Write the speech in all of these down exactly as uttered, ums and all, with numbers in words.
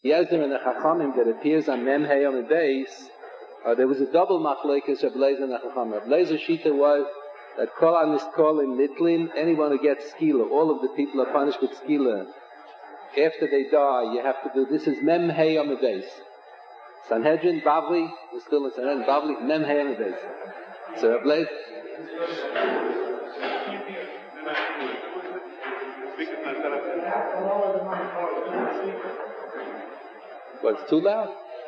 Yezer and the Chachamim that appears on Mem Hey on the base, uh, there was a double machlekes of Blazer and the Chachamim. Blazer Shita was that Kol HaNiskolim Nitlin, anyone who gets skila, all of the people are punished with skila. After they die, you have to do, this is Mem Hey on the base. Sanhedrin, Bavli, we're still in Sanhedrin, Bavli, Mem Hey on the base. So Blazer. What, it's too loud?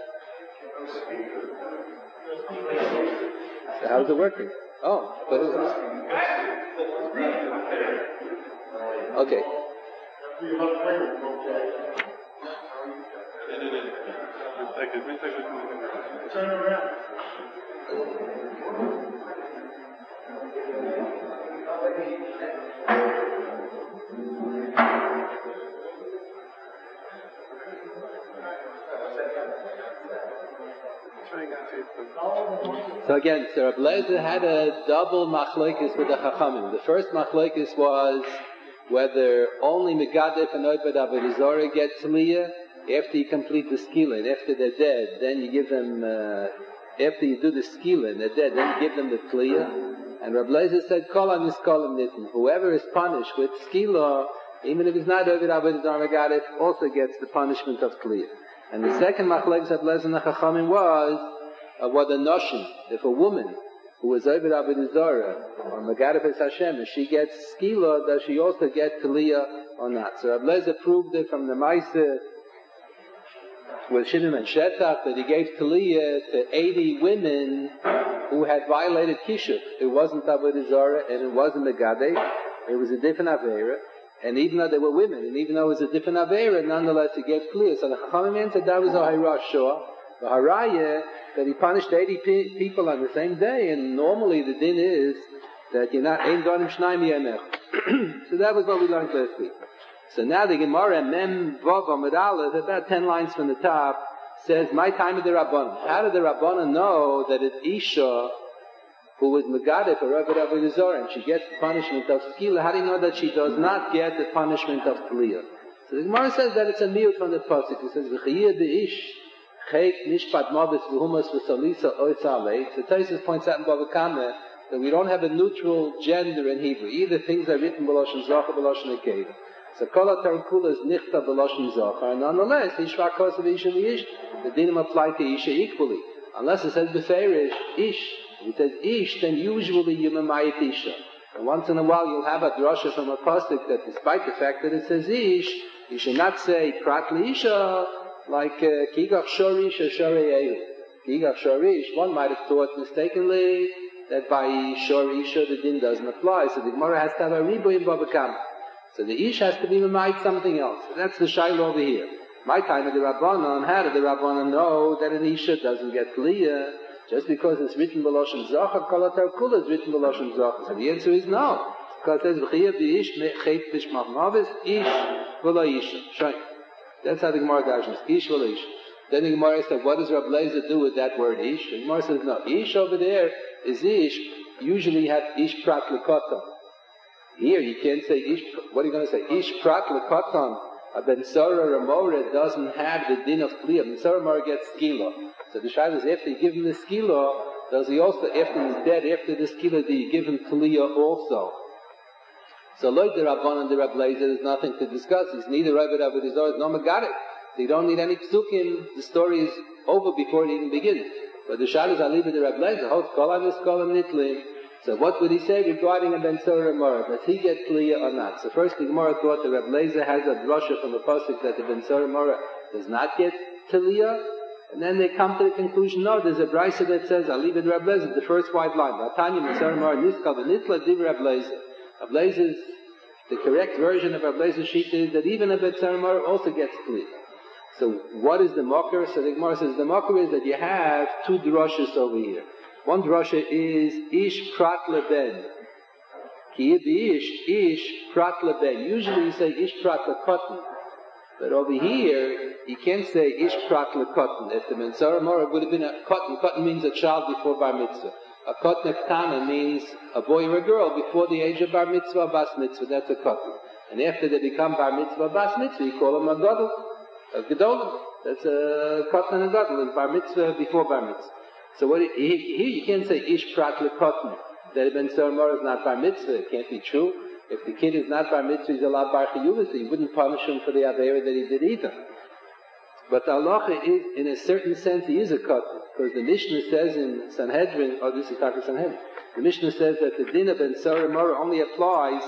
So how's it working? Oh, but it's... Okay. Turn around. So again, so Rabbi Lezer had a double machlokes with the Chachamim. The first machlokes was whether only Megadef and Oibad Avodah Zarah get Tzliyah after you complete the skila, after they're dead, then you give them, uh, after you do the skila and they're dead, then you give them the Tzliyah. And Rabbi Lezer said, Kol HaNiskolim Nitin, whoever is punished with skila, even if it's not Oibad Avodah Zarah Megadef, also gets the punishment of Tzliyah. And the second machlokes of Lezer and the Chachamim was uh, what a notion, if a woman who was over Avodah Zarah or Megadef es Hashem, if she gets skila, does she also get Tzliyah or not? So Rabbi Lezer proved it from the Maaseh with Shimon and Shetach that he gave Tzliyah to eighty women who had violated Kishuf. It wasn't Avodah Zarah and it wasn't Megadef. It was a different Aveira. And even though they were women, and even though it was a different Aveira, nonetheless he gave Tzliyah. So the Chachamim said that was a Hayrah Shua. The Haraya, that he punished eighty pe- people on the same day, and normally the din is that you're not Ein Donim Shnaim Yemech. So that was what we learned last week. So now the Gemara, Mem Vav Amud Aleph, about ten lines from the top, says, my time of the Rabbanan. How did the Rabbanan know that it's Isha who was Megadef or Oibad Avodah Zarah and she gets the punishment of Skila? How do you know that she does not get the punishment of Tzliyah? So the Gemara says that it's a miut from the pasuk. It says, V'chiyah de'ish Chek Nishpat Mavis V'humas V'salisa Oitza Alei. So Tosfos points out in Bava Kama that we don't have a neutral gender in Hebrew. Either things are written b'loshen Zachar or b'loshen Nekeva. So Kol HaTorah Kula is Nichta b'loshen Zachar. And nonetheless, Ishva Kosa V'isha V'ish, the dinim apply to Isha equally. Unless it says B'ferish, Ish. If it says Ish, then usually you mamayit Isha. And once in a while you'll have a drasha from a pasuk that despite the fact that it says Ish, you should not say Prat L'Isha, like Kigach Shorish or Shorei Kigach Shorish, one might have thought mistakenly that by Shorisha the din doesn't apply. So the Gemara has to have a ribu in Bava Kama. So the Ish has to be mamait something else. That's the shaila over here. My time of the Rabbanon, how did the Rabbanon know that an Isha doesn't get Tzliyah just because it's written b'loshen Zachar? Kol HaTorah Kula is written b'loshen Zachar. So the answer is no. Because it says V'chiyah b'ish chet b'shmach mavis Ish v'lo Isha. Shine. That's how the Gemara dashes. Ish v'lo Ish. Then the Gemara said, what does Rabbi Lezer do with that word Ish? The Gemara says, no. Ish over there is Ish. Usually you have Ish prat l'koton. Here you can't say Ish. What are you going to say? Ish prat l'koton. A Ben Sarah Ramora doesn't have the din of Tzliyah. Ben Sarah Ramora gets skila. So the shaila is, after you give him the skila, does he also, after he's dead, after the skila, do you give him Tzliyah also? So like the Rabban and the Rabbi Lezer, there's nothing to discuss. He's neither Oibad Avodah Zarah nor Megadef. So you don't need any psukim. The story is over before it even begins. But the shaila is, I leave it to Rabbi Lezer. Holds Kol HaNiskolim Nitlin. So what would he say regarding a Ben Sarah Ramora? Does he get Tzliyah or not? So first the Gemara thought that Rabbi Lezer has a drasha from the pasuk that the Ben Sarah Ramora does not get Tzliyah. And then they come to the conclusion, no, there's a brisa that says, I'll leave it to Rabbi Lezer, the first white line. Vatanya Ben Sarah Ramora Niskal V'nitla Div Rabbi Lezer. Rabbi Lezer's, the correct version of Rabbi Lezer's sheet is that even a Ben Sarah Ramora also gets Tzliyah. So what is the mocker? So the Gemara says the mocker is that you have two drashas over here. One drasha is Ish Prat Leben. Ki Ish, Ish Prat Leben. Usually you say Ish Prat Lekotten. But over here, you can't say Ish Prat Lekotten. If the Ben Sarah Ramora would have been a Kotten. Kotten means a child before Bar Mitzvah. A Kotten Ktana means a boy or a girl before the age of Bar Mitzvah or Bas Mitzvah. That's a Kotten. And after they become Bar Mitzvah or Bas Mitzvah, you call them a Gadol. A Gedolim. That's a katan and a gadol, bar mitzvah before bar mitzvah. So what, here you can't say ish prat lekatan, that Ben Sora Mora is not bar mitzvah. It can't be true. If the kid is not bar mitzvah, he's allowed bar chiyuva, so you wouldn't punish him for the avera that he did either. But the halacha is, in a certain sense, he is a katan, because the Mishnah says in Sanhedrin, or this is Taka Sanhedrin, the Mishnah says that the din of Ben Sora Mora only applies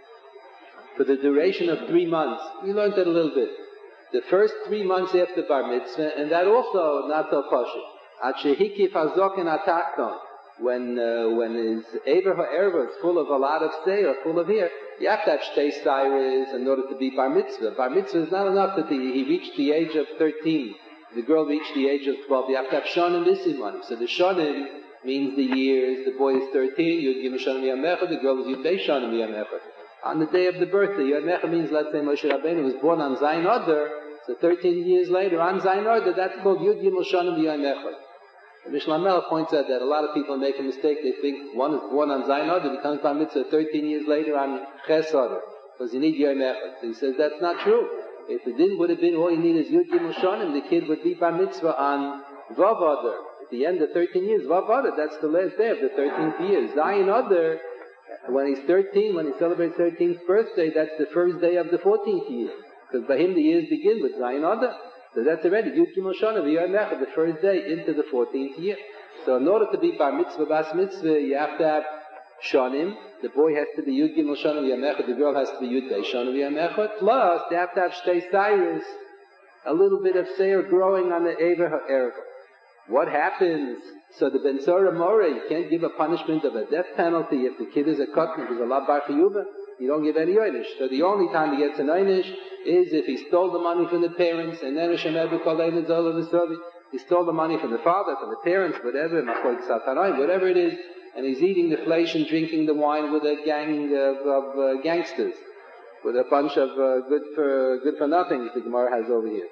for the duration of three months. We learned that a little bit. The first three months after bar mitzvah, and that also not so pashut. At shehikif hazokin atakton, when uh, when his ever ha'erva is full of a lot of say or full of hair, you have to have shtei stairis in order to be bar mitzvah. Bar mitzvah is not enough that he, he reached the age of thirteen. The girl reached the age of twelve. You have to have shonim visimon. So the shonim means the years. The boy is thirteen. You'd give him shonim yamecha. The girl is yudbei shonim yamecha. On the day of the birthday, Yom Mecha means, let's say, Moshe Rabbeinu was born on Zayin Adar, so thirteen years later, on Zayin Adar, that's called Yud Gimel Shanim Yom Mecha. The Mishnah Melech points out that a lot of people make a mistake. They think one is born on Zayin Adar, becomes Bar Mitzvah thirteen years later on Ches Adar, because you need Yom Mecha. So he says that's not true. If it didn't would have been all you need is Yud Gimel Shanim, the kid would be Bar Mitzvah on Vav Adar. At the end of thirteen years, Vav Adar, that's the last day of the thirteenth year. Zayin Adar, when he's thirteen, when he celebrates thirteenth birthday, that's the first day of the fourteenth year. Because by him the years begin with Zayin Adar. So that's already Yud Gimel Shana v'Yom Mecha, the first day into the fourteenth year. So in order to be Bar Mitzvah, Bas Mitzvah, you have to have Shanim. The boy has to be Yud Gimel Shana v'Yom Mecha. The girl has to be Yud Bei Shana v'Yom Mecha. Plus, they have to have Shtei Cyrus, a little bit of Seir growing on the Ever HaErva. What happens? So the Ben Sora Mora, you can't give a punishment of a death penalty if the kid is a katan, because Allah bar chiyuva. You don't give any oynish. So the only time he gets an oynish is if he stole the money from the parents, and then Hashem Ebu Kolein Zola V'Sovi. He stole the money from the father, from the parents, whatever, Machoik Satanai, whatever it is, and he's eating the flesh and drinking the wine with a gang of, of uh, gangsters, with a bunch of uh, good for good for nothings the Gemara has over here.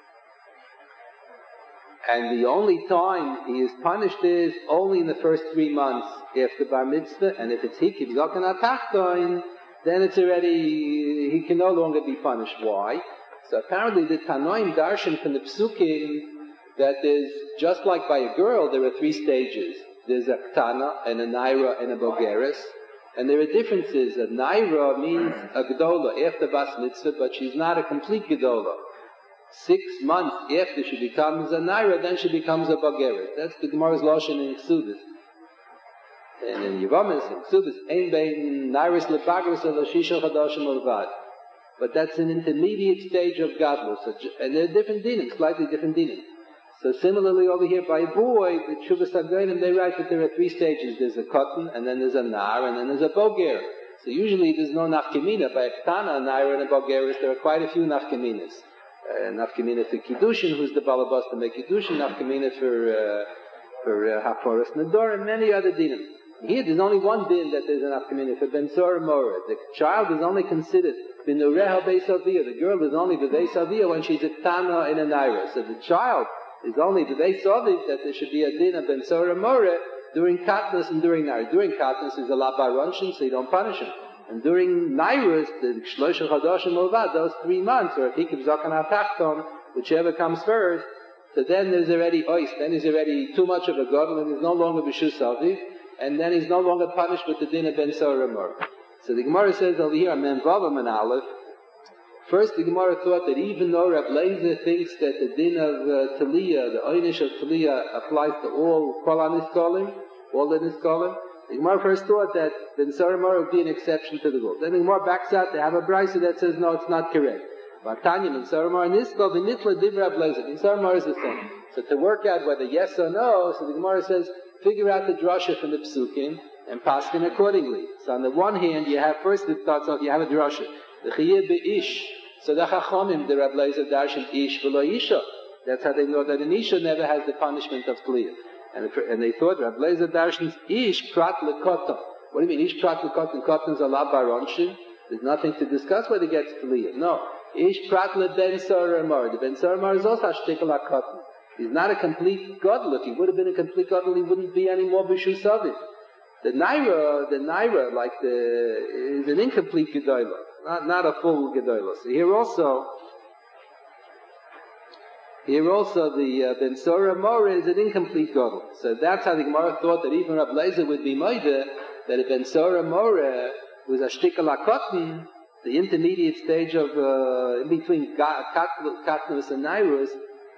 And the only time he is punished is only in the first three months after Bar Mitzvah, and if it's Hikib Zokan HaTachtoin, then it's already, he can no longer be punished. Why? So apparently the Tanoim darshan from the Psukim, that there's, just like by a girl, there are three stages. There's a Ktana, and a Naira, and a Bogeres, and there are differences. A Naira means a Gedola after Bas Mitzvah, but she's not a complete Gedola. Six months after she becomes a Naira, then she becomes a Bageret. That's the Gemara's Lashon in Ksubis. And in Yevamis, in Ksubis, Ein Bein Nairis Lebagris Elashisha Chadashim Olvad. But that's an intermediate stage of Gadlus. And there are different dinim, slightly different dinim. So similarly over here by a boy, the Shuvas HaGoyim, they write that there are three stages. There's a Katan, and then there's a Nar, and then there's a Boger. So usually there's no Nafkamina. By a Ktana, a Naira, and a Bogeris, there are quite a few Nafkaminas. Uh, nafkamina for Kiddushin, who's the balabas to make Kiddushin, nafkamina for uh, for uh, Haporos Nador, and many other dinim. Here there's only one din that there's an nafkamina for Ben Sora Mora. The child is only considered Binureha Beis Aviyah. The girl is only the Beis Aviyah when she's a Tana in a Naira. So the child is only the Beis Aviyah that there should be a din of Ben Sora Mora during Katnas and during Naira. During Katnas is a Labaronshin, so you don't punish him. And during Nairus, the Shlosh Chodashim Olvad, those three months, or if he keeps Zakan HaTachton, whichever comes first, so then there's already ois, then he's already too much of a god, and he's no longer B'Shus Aviv, and then he's no longer punished with the din of Ben Sora Mor. So the Gemara says over here, Mem Vavam and Aleph, first the Gemara thought that even though Rav Leizer thinks that the din of uh, Taliyah, the oinish of Taliyah, applies to all Kol HaNiskolim, all the Niskolim, the Gemara first thought that Ben Sora Mora would be an exception to the rule. Then the Gemara backs out, they have a brisa that says, no, it's not correct. But Tanya, Ben Sora Mora, Niskol, the Nitla Divra Blazer, Ben Sora Mora is the same. So to work out whether yes or no, so the Gemara says, figure out the drasha from the Psukim, and paskin accordingly. So on the one hand, you have, first it starts off, you have a drasha. The Chiyeh Be'ish, so the Chachomim, the Rab Blazer Darshan Ish V'lo Isha. That's how they know that an Isha never has the punishment of Tliyah. And, and they thought, Rab Leizer Darshan's Ish Prat Lekotan. What do you mean, Ish Prat Lekotan? Kotan's a La Baronshin. There's nothing to discuss whether he gets to Leah. No. Ish Prat Le Ben Sora Mor. The Ben Sora Mor is also Ashtikal HaKotan. He's not a complete godel. If he would have been a complete godel, he wouldn't be any more B'Shus Aviv. The Naira, the Naira, like the, is an incomplete Gedolah. Not, not a full Gedolah. So here also, Here also the uh, Ben Sora Mora is an incomplete Gadol. So that's how the Gemara thought that even Rab Lezer would be Moide, that a Ben Sora Mora was a shtickle cotton, the intermediate stage of, uh, in between Katnus and Nairus,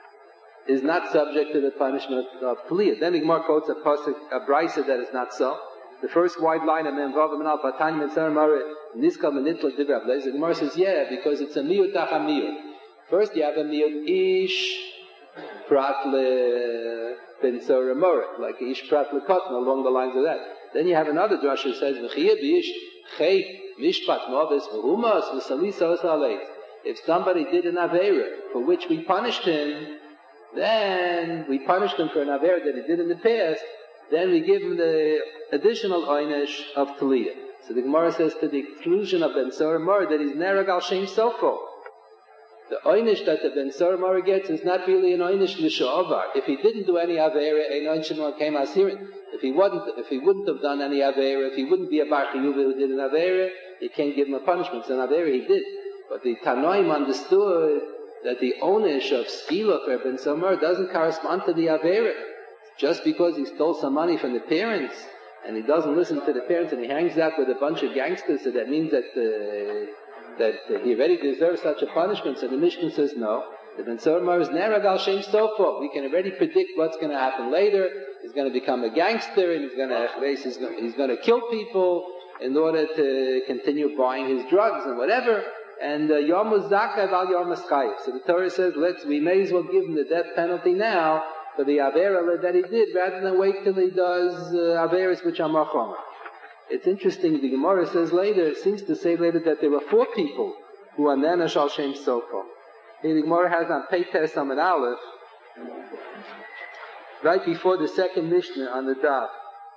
is not subject to the punishment of Taliyah. Then the Gemara quotes a pasuk, a brisa that is not so. The first wide line of Menvav Menal Patani Ben Sora Mora, Niskal Menitla Div Rab Lezer. The Gemara says, yeah, because it's a miyut tacha miyut. First you have a miyut ish prat le ben sora mora, like ish prat le kotna, along the lines of that. Then you have another drasha that says v'chiyeh b'ish chei mishpat moves v'humas v'salisa osaleit. If somebody did an avera for which we punished him, then we punished him for an avera that he did in the past, then we give him the additional oynish of taliyah. So the Gemara says to the exclusion of ben sora mora that he's nerag al shem sofo. The oynish that the Ben Sora Mora gets is not really an oynish l'sha'avar. If he didn't do any avera, ein oynish came asirin. If he wouldn't, if he wouldn't have done any avera, if he wouldn't be a bar chiyuv who did an avera, you can't give him a punishment. So an avera he did. But the Tanoim understood that the oynish of skila for Ben Sora Mora doesn't correspond to the avera. Just because he stole some money from the parents and he doesn't listen to the parents and he hangs out with a bunch of gangsters, so that means that uh, that uh, he already deserves such a punishment. So the Mishnah says no. The Ben Sora Mora is nerag al shem sofo. We can already predict what's going to happen later. He's going to become a gangster and he's going to he's going to kill people in order to continue buying his drugs and whatever. And yom zakav al yom chayv. So the Torah says, let's we may as well give him the death penalty now for the avera that he did, rather than wait till he does uh, averas which are machoma. It's interesting, the Gemara says later, it seems to say later that there were four people who are Nanash al Shem Sofo. Here the Gemara has on Peites Amid Aleph, right before the second Mishnah on the Daf.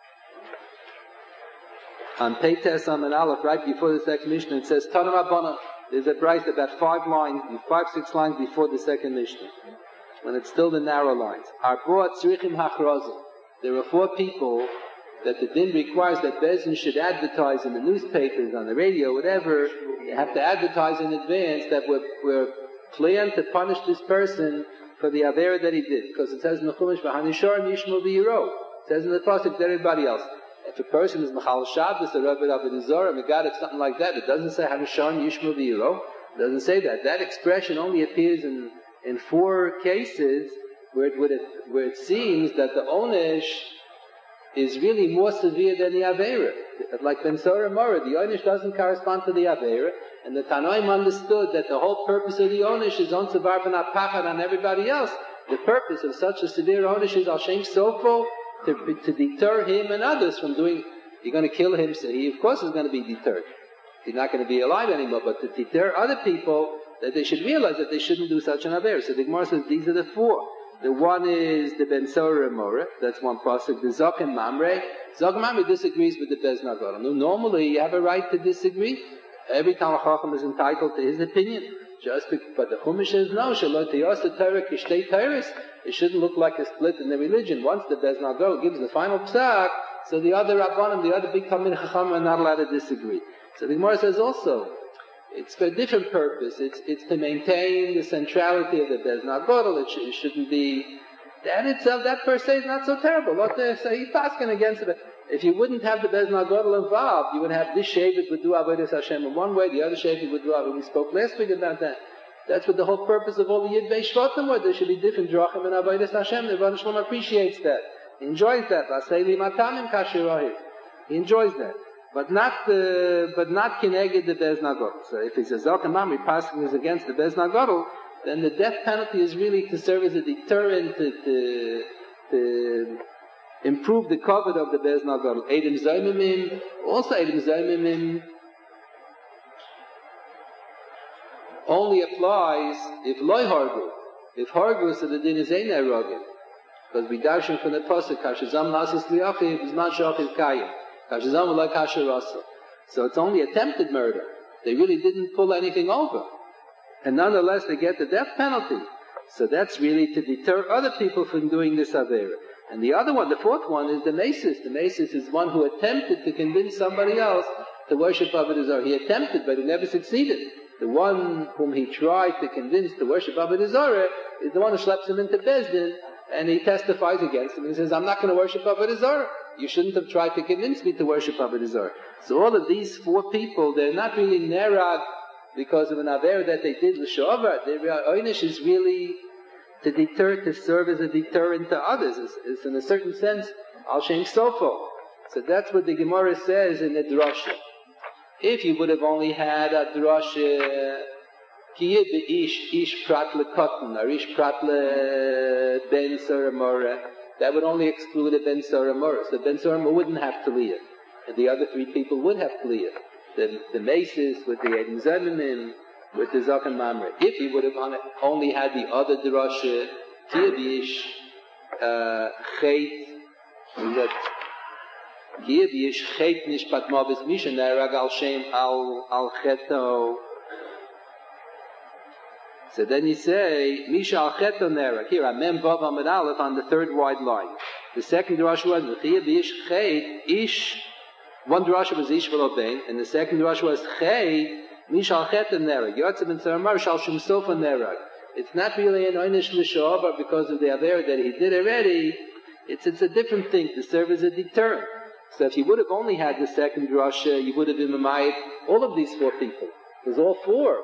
On Peites Amid Aleph, right before the second Mishnah, it says, Tanam Rabbanan. There's a price about five lines, five, six lines before the second Mishnah, when it's still the narrow lines. Arboa Tzrichim Hachrazim. There were four people that the din requires that Bezin should advertise in the newspapers, on the radio, whatever. You have to advertise in advance that we're, we're planned to punish this person for the avera that he did. Because it says in the Chumash, V'hanishorim yishmu v'yiro. It says in the Pasuk that everybody else. If a person is Machal Shabbos, or Rabbi Avodah Zarah, Megadif, something like that, it doesn't say Hanishorim yishmu v'yiro. It doesn't say that. That expression only appears in, in four cases where it, would, where it seems that the Onesh is really more severe than the Avera. Like Ben Sora Mora, the Onish doesn't correspond to the Avera, and the Tanoim understood that the whole purpose of the Onish is on Tzavar ben Apachad on everybody else. The purpose of such a severe Onish is Al Shem Sofo, to, to deter him and others from doing, you're going to kill him, so he of course is going to be deterred. He's not going to be alive anymore, but to deter other people, that they should realize that they shouldn't do such an Avera. So the Gemara says these are the four. The one is the Ben Sora Mora, that's one pasuk. The Zokim Mamre, Zokim Mamre disagrees with the Bez Nagadol. Normally, you have a right to disagree. Every Talmid Chacham is entitled to his opinion. Just because, but the Chumash says no. Shalot Yosef Torah Kishtei Torahs. It shouldn't look like a split in the religion. Once the Bez Nagadol gives the final psak, so the other Rabbanim, the other big Talmid Chacham are not allowed to disagree. So the Gemara says also, it's for a different purpose. It's it's to maintain the centrality of the Bez Nagadol. It, sh- it shouldn't be that itself. That per se is not so terrible. What they say, he's asking against it. If you wouldn't have the Bez Nagadol involved, you would have this Shevet would do Avodas Hashem in one way, the other Shevet would do Avodas. We spoke last week about that. That's what the whole purpose of all the Yid Bei Shvatim were. There should be different drachim and Avodas Hashem. The Rebbeinu Shalom appreciates that. He enjoys that. He enjoys that. But not, uh, but not kineged the Bez Nagadol. So if he says Zokim Mamre passing is against the Bez Nagadol, then the death penalty is really to serve as a deterrent to, to, to improve the covet of the Bez Nagadol. Eidim Zomimim, also Eidim Zomimim only applies if Loi Hargu. If Hargu, so the din is Ein Erogim. Because we darshan from the pasuk, Kashazam Lasas Liachiv, Bizman Shachiv Kayim. So it's only attempted murder. They really didn't pull anything over. And nonetheless, they get the death penalty. So that's really to deter other people from doing this Avera. And the other one, the fourth one, is the Masis. The Masis is one who attempted to convince somebody else to worship Avodah Zarah. He attempted, but he never succeeded. The one whom he tried to convince to worship Avodah Zarah is the one who schleps him into Bezdin, and he testifies against him and says, I'm not going to worship Avodah Zarah. You shouldn't have tried to convince me to worship Avodah Zarah. So all of these four people, they're not really nerag because of an aver that they did l'shovar. Their oynish is really to deter, to serve as a deterrent to others. It's, it's in a certain sense al shem sofo. So that's what the Gemara says in the drasha. If you would have only had a drasha ki ish ish prat lekotten or ish prat le ben soramora, that would only exclude a ben soramora. So ben soramora wouldn't have taliyah, and the other three people would have taliyah. The the maces with the Eden Zemanim, with the Zakan Mamre. If he would have only had the other drasha ki ish chait, that Here is chet nishpat mavis misha nerag al shem al al cheto. So then you say misha al cheto nerag. Here, a mem vav amid aleph on the third wide line. The second drasha was here is chet ish. One drasha was ish v'lobein, and the second drasha was chet misha al cheto nerag. Yotzim and Saramar shal shem sofa nerag. It's not really an oynish l'shovar because of the aver that he did already. It's it's a different thing to serve as a deterrent. So if you would have only had the second drasha, you would have been mamayit all of these four people. Because all four,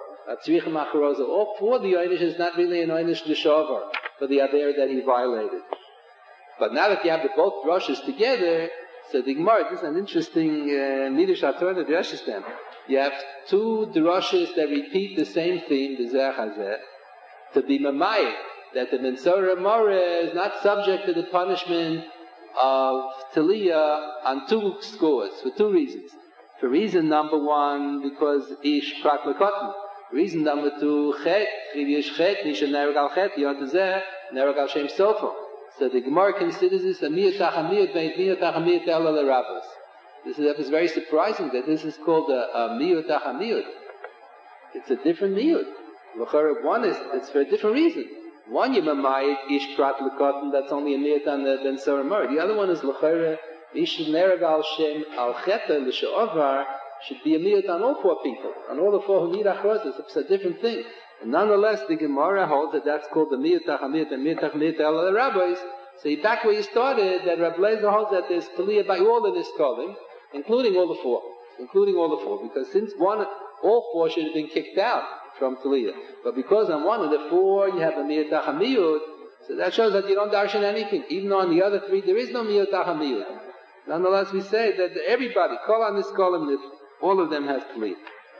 all four, the oynish is not really an oynish l'shovar for the aver that he violated. But now that you have the both drashas together, so the Gemara, this is an interesting midrash haTorah drashas then. You have two drashas that repeat the same theme, the zeh hazeh, to be mamayit that the mensora mora is not subject to the punishment of Taliyah on two scores, for two reasons. For reason number one, because ish prat lekotten. Reason number two, chet, chiv chet, nisha nerag al chet, yotazeh, nerag al shem sofo. So the Gemara considers this a miyut achamiyut, ve'it miyut achamiyut ela l'rabbos. This is, is very surprising that this is called a, a miyut achamiyut. It's a different miyut. One is, it's for a different reason. One Yemamayit ish prat lekotten, that's only a miyut on the ben soramor. The other one is l'chore ish nerag al shem al cheta l'she'ovar, should be a miyut on all four people, on all the four who need achrozes. It's a different thing. And nonetheless, the Gemara holds that that's called the miyut achamiyut and miyut achamiyut el the rabbis. So you back where you started, that Rabbi Lezer holds that there's taliyah by all the niskolim, including all the four, including all the four, because since one, all four should have been kicked out from Taliyah. But because on one of the four you have a miyut achamiyut, so that shows that you don't darshan anything. Even though on the other three there is no miyut achamiyut. Nonetheless, we say that everybody, call on this column, that all of them has Taliyah.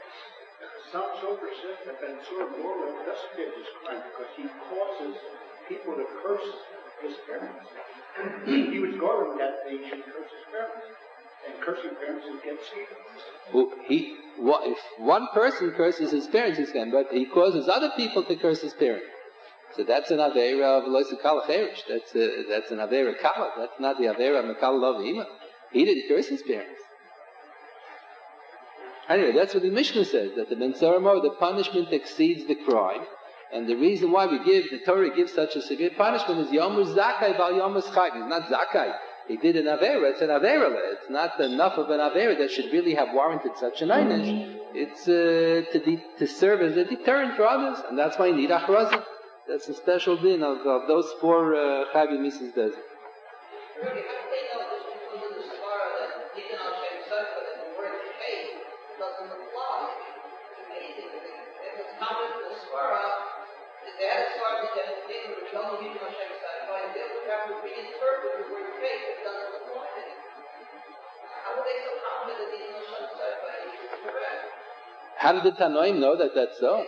Some Sofer says that Ben Sura Morah doesn't get this crime because he causes people to curse his parents. He was going that they should curse his parents. And cursing parents is get saved. Well, he, well, if one person curses his parents, he's can, but he causes other people to curse his parents. So that's an aveira of lois kala cherish. That's a, that's an aveira kala. That's not the aveira of mekala lovima. He didn't curse his parents. Anyway, that's what the Mishnah says, that the ben soramor, the punishment exceeds the crime, and the reason why we give the Torah gives such a severe punishment is yomus zakai val yomus chayv. It's not zakai. He did an avera. It's an avera. It's not enough of an avera that should really have warranted such an einish. It's uh, to de- to serve as a deterrent for others, and that's why you need achrazah. That's a special din of, of those four chayv uh, misas does. How did the Tanoim know that that's so?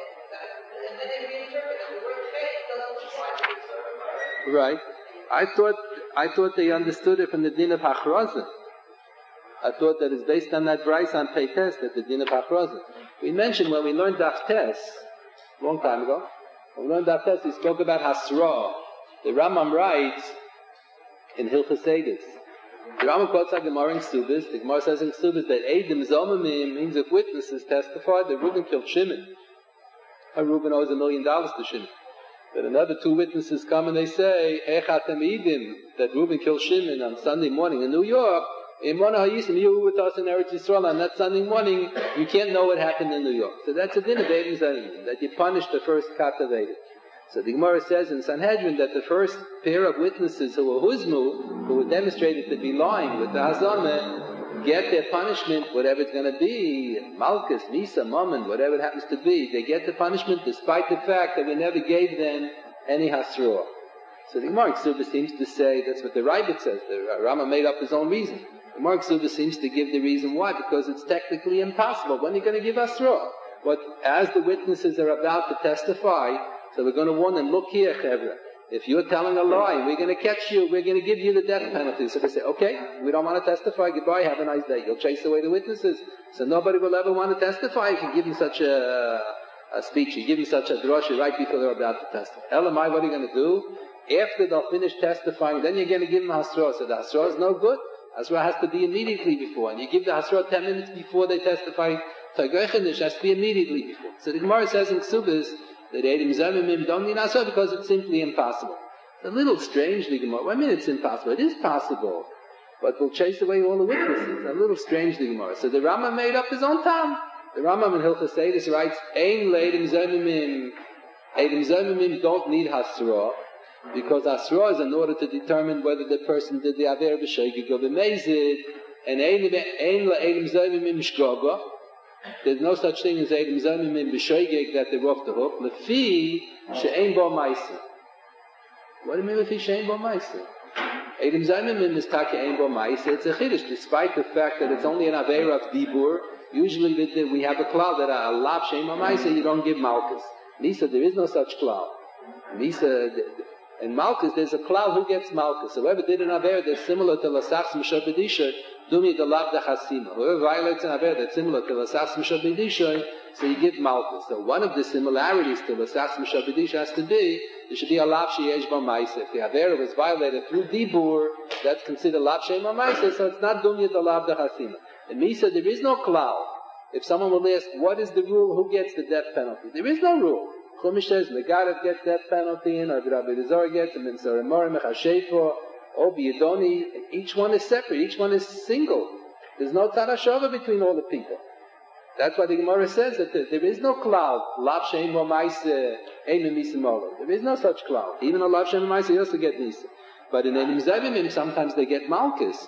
Right. I thought I thought they understood it from the din of Hachrazah. I thought that it's based on that Bryce on Peites, that the din of Hachrazah. We mentioned when we learned Daf Tes, a long time ago, when we learned Daf Tes, we spoke about Hasra. The Rambam writes in Hilchos Eidos. The Rambam quotes our Gemara in Ksubis. The Gemara says in Ksubis that Eidim Zomamim means if witnesses testified that Reuben killed Shimon. Or Reuben owes a million dollars to Shimon. But another two witnesses come and they say, Echatem Eidim, that Reuben killed Shimon on Sunday morning in New York. In one Hayisim, you were with us in Eretz Yisrael on that Sunday morning, you can't know what happened in New York. So that's a din of Eidim Zayim, that you punish the first kat of Eidim. So the Gemara says in Sanhedrin that the first pair of witnesses who were huzmu, who were demonstrated to be lying with the Hazameh, get their punishment, whatever it's going to be, Malchus, Misa, Mammon, whatever it happens to be, they get the punishment despite the fact that we never gave them any Hasroah. So the Gemara Ksuba seems to say, that's what the Rabbit says, the Rama made up his own reason. The Gemara Ksuba seems to give the reason why, because it's technically impossible. When are you going to give Hasroah? But as the witnesses are about to testify, so we're going to warn them, look here, Chevra, if you're telling a lie, we're going to catch you, we're going to give you the death penalty. So they say, okay, we don't want to testify, goodbye, have a nice day. You'll chase away the witnesses. So nobody will ever want to testify if you give them such a, a speech, you give them such a drosha right before they're about to testify. Elamai, what are you going to do? After they'll finish testifying, then you're going to give them Hasroah. So the Hasroah is no good. Hasroah has to be immediately before. And you give the Hasroah ten minutes before they testify. Tagoichenish has to be immediately before. So the Gemara says in Ksubas, that Eidim Zayimim don't need Hasroah because it's simply impossible. A little strangely, Gemara. Well, I mean, it's impossible. It is possible, but we'll chase away all the witnesses. A little strangely, Gemara. So the Rama made up his own time. The Rama in Hilchos Eidos writes, "Ein le'Eidim Zayimim. Eidim Zayimim don't need Hasroah because Hasroah is in order to determine whether the person did the aver b'shoigig or b'meizid, and ein le'Eidim Zayimim shgoga." There's no such thing as Eidim Zayimim b'shoigeg that they're off the hook. Lefi she'ein bo ma'isa. What do you mean lefi she'ein bo ma'isa? Eidim Zayimim is taka ein bo ma'isa. It's a chiddush, despite the fact that it's only an aver of dibur. Usually we have a cloud that a lav she'ein bo ma'isa, you don't give malchus. Nisa, there is no such cloud. Nisa, in malchus, there's a cloud who gets malchus. So whoever did an aver that's similar to lasach m'shor b'disha, Dumi the lav dechasima. Whoever violates an aver that's similar to lasach m'shor b'disha, so you give malchus. So one of the similarities to lasach m'shor b'disha has to be, there should be a lav sheyesh bo ma'isa. If the aver was violated through dibur, that's considered lav sheyesh bo ma'isa, so it's not dumi the lav dechasima. In Misa, there is no cloud. If someone will ask, what is the rule, who gets the death penalty? There is no rule. Chumash says, Megarev gets death penalty, and Rabbi Elazar gets, and Minsar Emorim, Mechashefo, Obi Yedoni. Each one is separate. Each one is single. There's no Tarashova between all the people. That's why the Gemara says that there, there is no cloud. Lav Shein Bo Maise, Eimim Misa Molo. There is no such cloud. Even a Lav Shein Bo Maise, he also get Nisa. But in Eidim Zayimim, sometimes they get Malchus.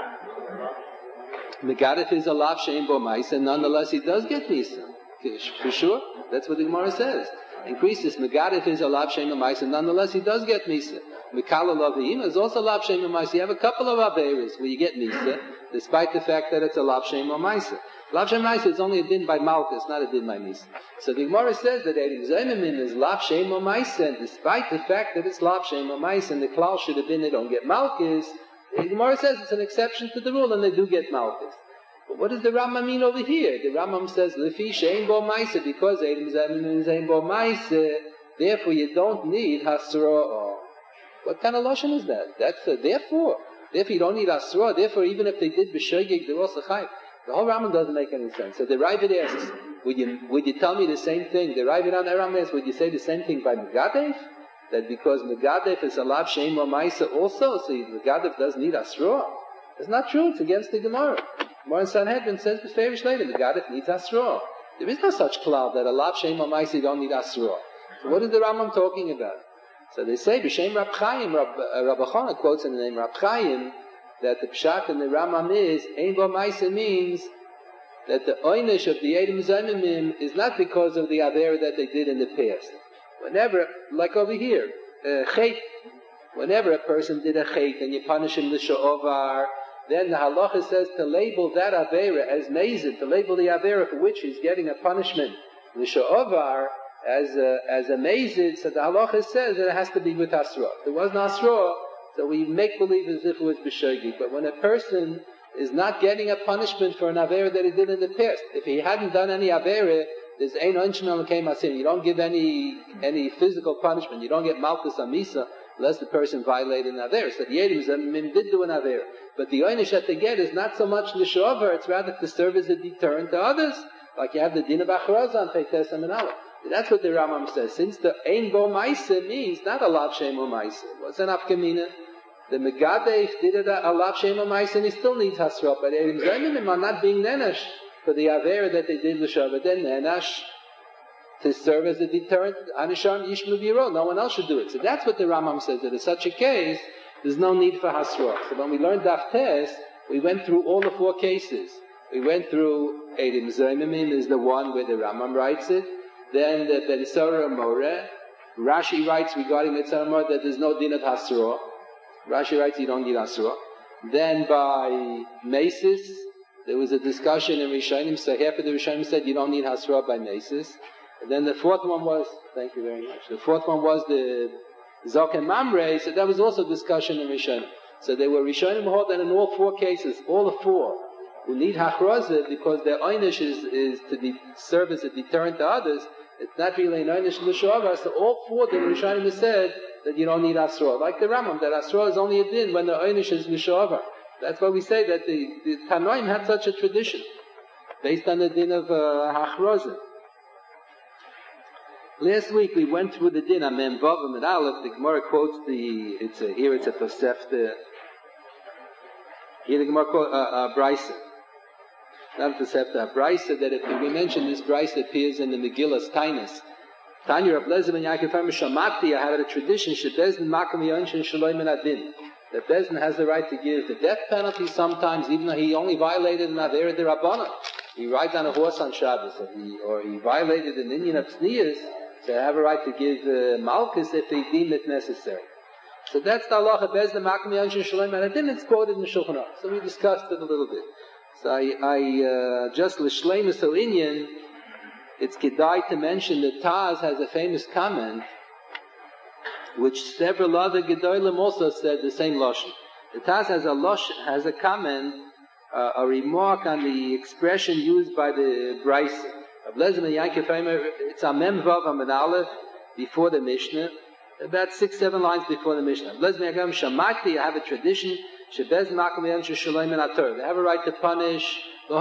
Megadef is a Lav Shein Bo Maise, and nonetheless he does get Nisa. For sure. That's what the Gemara says. Increases Megadef is a Lav Shein Bo Maise, and nonetheless he does get Nisa. Mikala Lavim is also Lav Shein Bo Maise. You have a couple of Averis where you get Nisa, despite the fact that it's a Lav Shein Bo Maise. Lav Shein Bo Maise is only a din by Malchus, not a din by Nisa. So the Gemara says that Eidim Zayimim is Lav Shein Bo Maise, and despite the fact that it's Lav Shein Bo Maise, and the klal should have been they don't get Malchus, the Gemara says it's an exception to the rule, and they do get Malchus. But what does the Rambam mean over here? The Rambam says, Lefi she'ein bo ma'aseh, because Eidim Zayimim is ein bo ma'aseh, therefore you don't need Hasroah. What kind of lashon is that? That's uh, therefore. Therefore you don't need Hasroah. Therefore even if they did b'shoigeg, they're also chayiv. The whole Rambam doesn't make any sense. So the Ravid asks, would you, would you tell me the same thing? The Ravid on the Rambam asks, would you say the same thing by Megadef? That because Megadef is a lav she'ein bo ma'aseh also, so Megadef doesn't need Hasroah. It's not true. It's against the Gemara. Gemara in Sanhedrin says beferish later, Megadef needs Hasroah. There is no such cloud that a lav she'ein bo ma'aseh don't need Hasroah. So what is the Rambam talking about? So they say, B'Shem Rab Chaim, Rab, uh, Rabbi Chana quotes in the name Rab Chaim, that the Pshat in the Rambam is, Ein Bo Ma'aseh means that the oynish of the Eidim Zayimim is not because of the Aver that they did in the past. Whenever, like over here, uh, Chet, whenever a person did a Chet and you punish him the Sha'ovar, then the Halacha says to label that Aver as Mezid, to label the Aver for which he's getting a punishment, the Sha'ovar, as a, as a mezid, so the halacha says that it has to be with Hasroah. If there was no Hasroah, so we make believe as if it was b'shoigeg. But when a person is not getting a punishment for an avera that he did in the past, if he hadn't done any avera, there's ein onchin on keimasin. You don't give any any physical punishment. You don't get malchus amisa unless the person violated an avera. So the Eidim Zayimim did do an avera, but the oynish that they get is not so much the shover; it's rather to serve as a deterrent to others, like you have the din of acharaza on Peites and Aleph. That's what the Rambam says. Since the Ein Bo Ma'aseh means not a Lav She'ein Bo Ma'aseh. What's an Afkamina? The Megadef did it alav shema ma'is, and he still needs hasra. But Erim Zaymim are not being nenash for the avera that they did l'shav. Then nenash to serve as a deterrent. Anisham yishmu biro. No one else should do it. So that's what the Rambam says. That in such a case, there's no need for hasra. So when we learned Daf Tes, we went through all the four cases. We went through Erim Zaymim is the one where the Rambam writes it. Then the Berisora Moreh. Rashi writes regarding Mitzvah Moreh that there's no din of hasra. Rashi writes you don't need Asura. Then by Mesis, there was a discussion in Rishonim, so half of the Rishonim said you don't need Asura by Mesis. And then the fourth one was, thank you very much, the fourth one was the Zokem Mamre, so that was also discussion in Rishonim. So they were Rishonim hold that in all four cases, all the four, who need Hachrazah because their Einish is, is to de- serve as a deterrent to others, it's not really an Einish L'Shavah, so all four the Rishonim have said that you don't need Asra. Like the Rambam, that Asra is only a din when the Einish is L'Shavah. That's why we say that the, the Tanoim had such a tradition, based on the din of uh, Hachrazah. Last week we went through the din on Mem Vav and Aleph. The Gemara quotes the, it's a, here it's a Tosefta, here the Gemara quotes a uh, uh, Brisa. Not a Tosefta, a Brisa, that if we mention this Brisa appears in the Megillah's Tainus. Tanya Rab Lezer ben Yaakov Eimer Shamati, I had a tradition, Shebezin Makam Yonshin Shalom and Adin. That Bezin has the right to give the death penalty sometimes, even though he only violated an Avera de Rabbana. He rides on a horse on Shabbos, or he, or he violated an Indian of Tznias, so they have a right to give uh, Malchus if they deem it necessary. So that's the halacha, Bezin Makam Yonshin Shalom and Adin. It's quoted in the Shulchan Aruch. So we discussed it a little bit. So I, I uh, just L'Shleimus Al-Inyan, it's kedai to mention that Taz has a famous comment, which several other Gedolim also said the same lashon. The Taz has a lashon, has a comment, uh, a remark on the expression used by the Bryce. It's a Mem Vav Amid Aleph before the Mishnah, about six, seven lines before the Mishnah. Shamati, I have a tradition. They have a right to punish.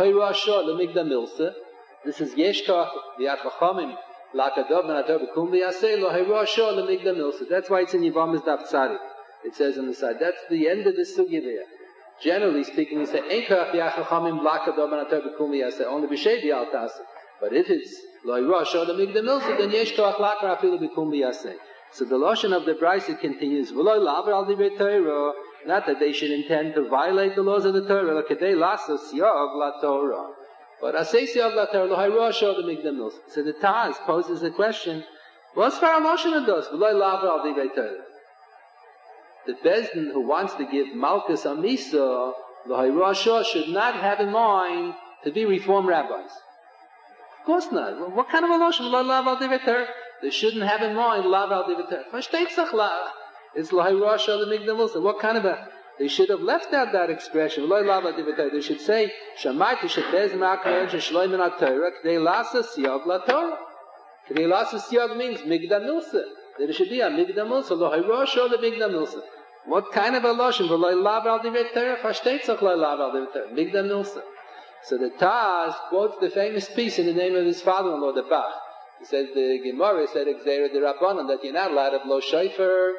This is Yeshkach, the Atchachamim, Lakadov, and Atar Bekum, V'yaseh, Lo Heru Ashor, L'migdal Milsa. That's why it's in Yevamos Daf Tzadi. It says on the side. That's the end of the sugya there. Generally speaking, we say, Einkach, the Atchachamim, Lakadov, and Atar Bekum, V'yaseh, only B'shei the Altasa. But if it's Lo Heru Ashor, L'migdal Milsa, then Yeshkach, Lakar, Afilu Bekum, V'yaseh. So the Lashon of the Brisa continues, V'lo Lavar Al Divrei Torah, not that they should intend to violate the laws of the Torah, but Kedei Lasos Yog La Torah. But Asesi of La Torah, Lo Hayru Ashor the Migdal Milsa. So the Taz poses the question, what's for a Lashon of those? V'lo Lavar Al Divrei Torah. The Bezdin who wants to give Malchus Amisa, Lo Hayru Ashor, should not have in mind to be Reform rabbis. Of course not. What kind of a Lashon? V'lo Lavar Al Divrei Torah. They shouldn't have in mind Lavar Al Divrei Torah. It's Lo Hayru Ashor the Migdal Milsa. What kind of a... They should have left out that expression. They should say, Shamayt shebez ma'akar shloim min haTorah k'dei lasa siyag laTorah. K'dei lasa siyag means Migdal Milsa. There should be a Migdal Milsa. Lo hayru ashor the Migdal Milsa. What kind of a lashon? V'lo lav al divrei Torah. Fashteit tzach lo lav al divrei Torah. Migdal Milsa. So the Taz quotes the famous piece in the name of his father-in-law, the Bach. He says the Gemara said Gzeira de Rabbanan that you're not allowed to blow shofar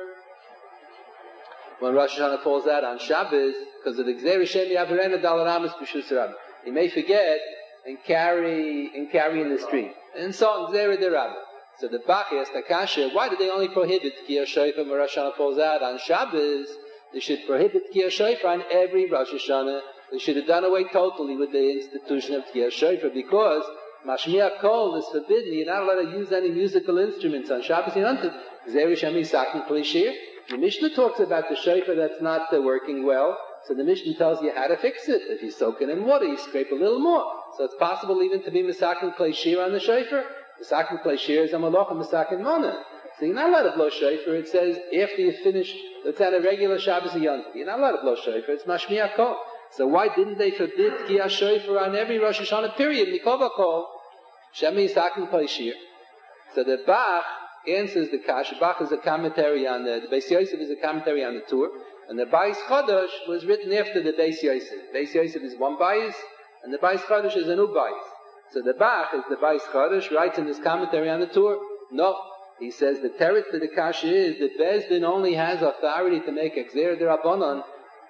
when Rosh Hashanah falls out on Shabbos, because of the Gzeira Shemi Averena Dalaramas B'Shus Rabbi. He may forget and carry and carry in the street. And so on Gzeira de Rabbi. So the Bach asked Akasha, why do they only prohibit Tkiyah Shofar when Rosh Hashanah falls out on Shabbos? They should prohibit Tkiyah Shofar on every Rosh Hashanah. They should have done away totally with the institution of Tkiyah Shofar, because Mashmiach Kol is forbidden. You're not allowed to use any musical instruments on Shabbos. You're not to Gzeira Shemi Sakin Klishir. The Mishnah talks about the shofar that's not uh, working well, so the Mishnah tells you how to fix it. If you soak it in water, you scrape a little more. So it's possible even to be Misakin Klei Shir on the shofar. Misakin Klei Shir is a Malach and Misakin Mana. So you're not allowed to blow shofar. It says after you finish, let's add a regular Shabbos Yom. You're not allowed to blow shofar. It's Mashmiach Kol. So why didn't they forbid Tkiyah Shofar on every Rosh Hashanah period? Mikol Kol, Shemi Misakin Klei Shir. So the Bach answers the Kash. Bach is a commentary on the, the Beis Yosef is a commentary on the Tur, and the Bais Chodosh was written after the Beis Yosef. Beis Yosef is one Bais, and the Bais Chodosh is a new Bais. So the Bach is the Bais Chodosh, writes in his commentary on the Tur, no, He says the teretz to the kasha is that Beis Din only has authority to make exer d'Rabbanan,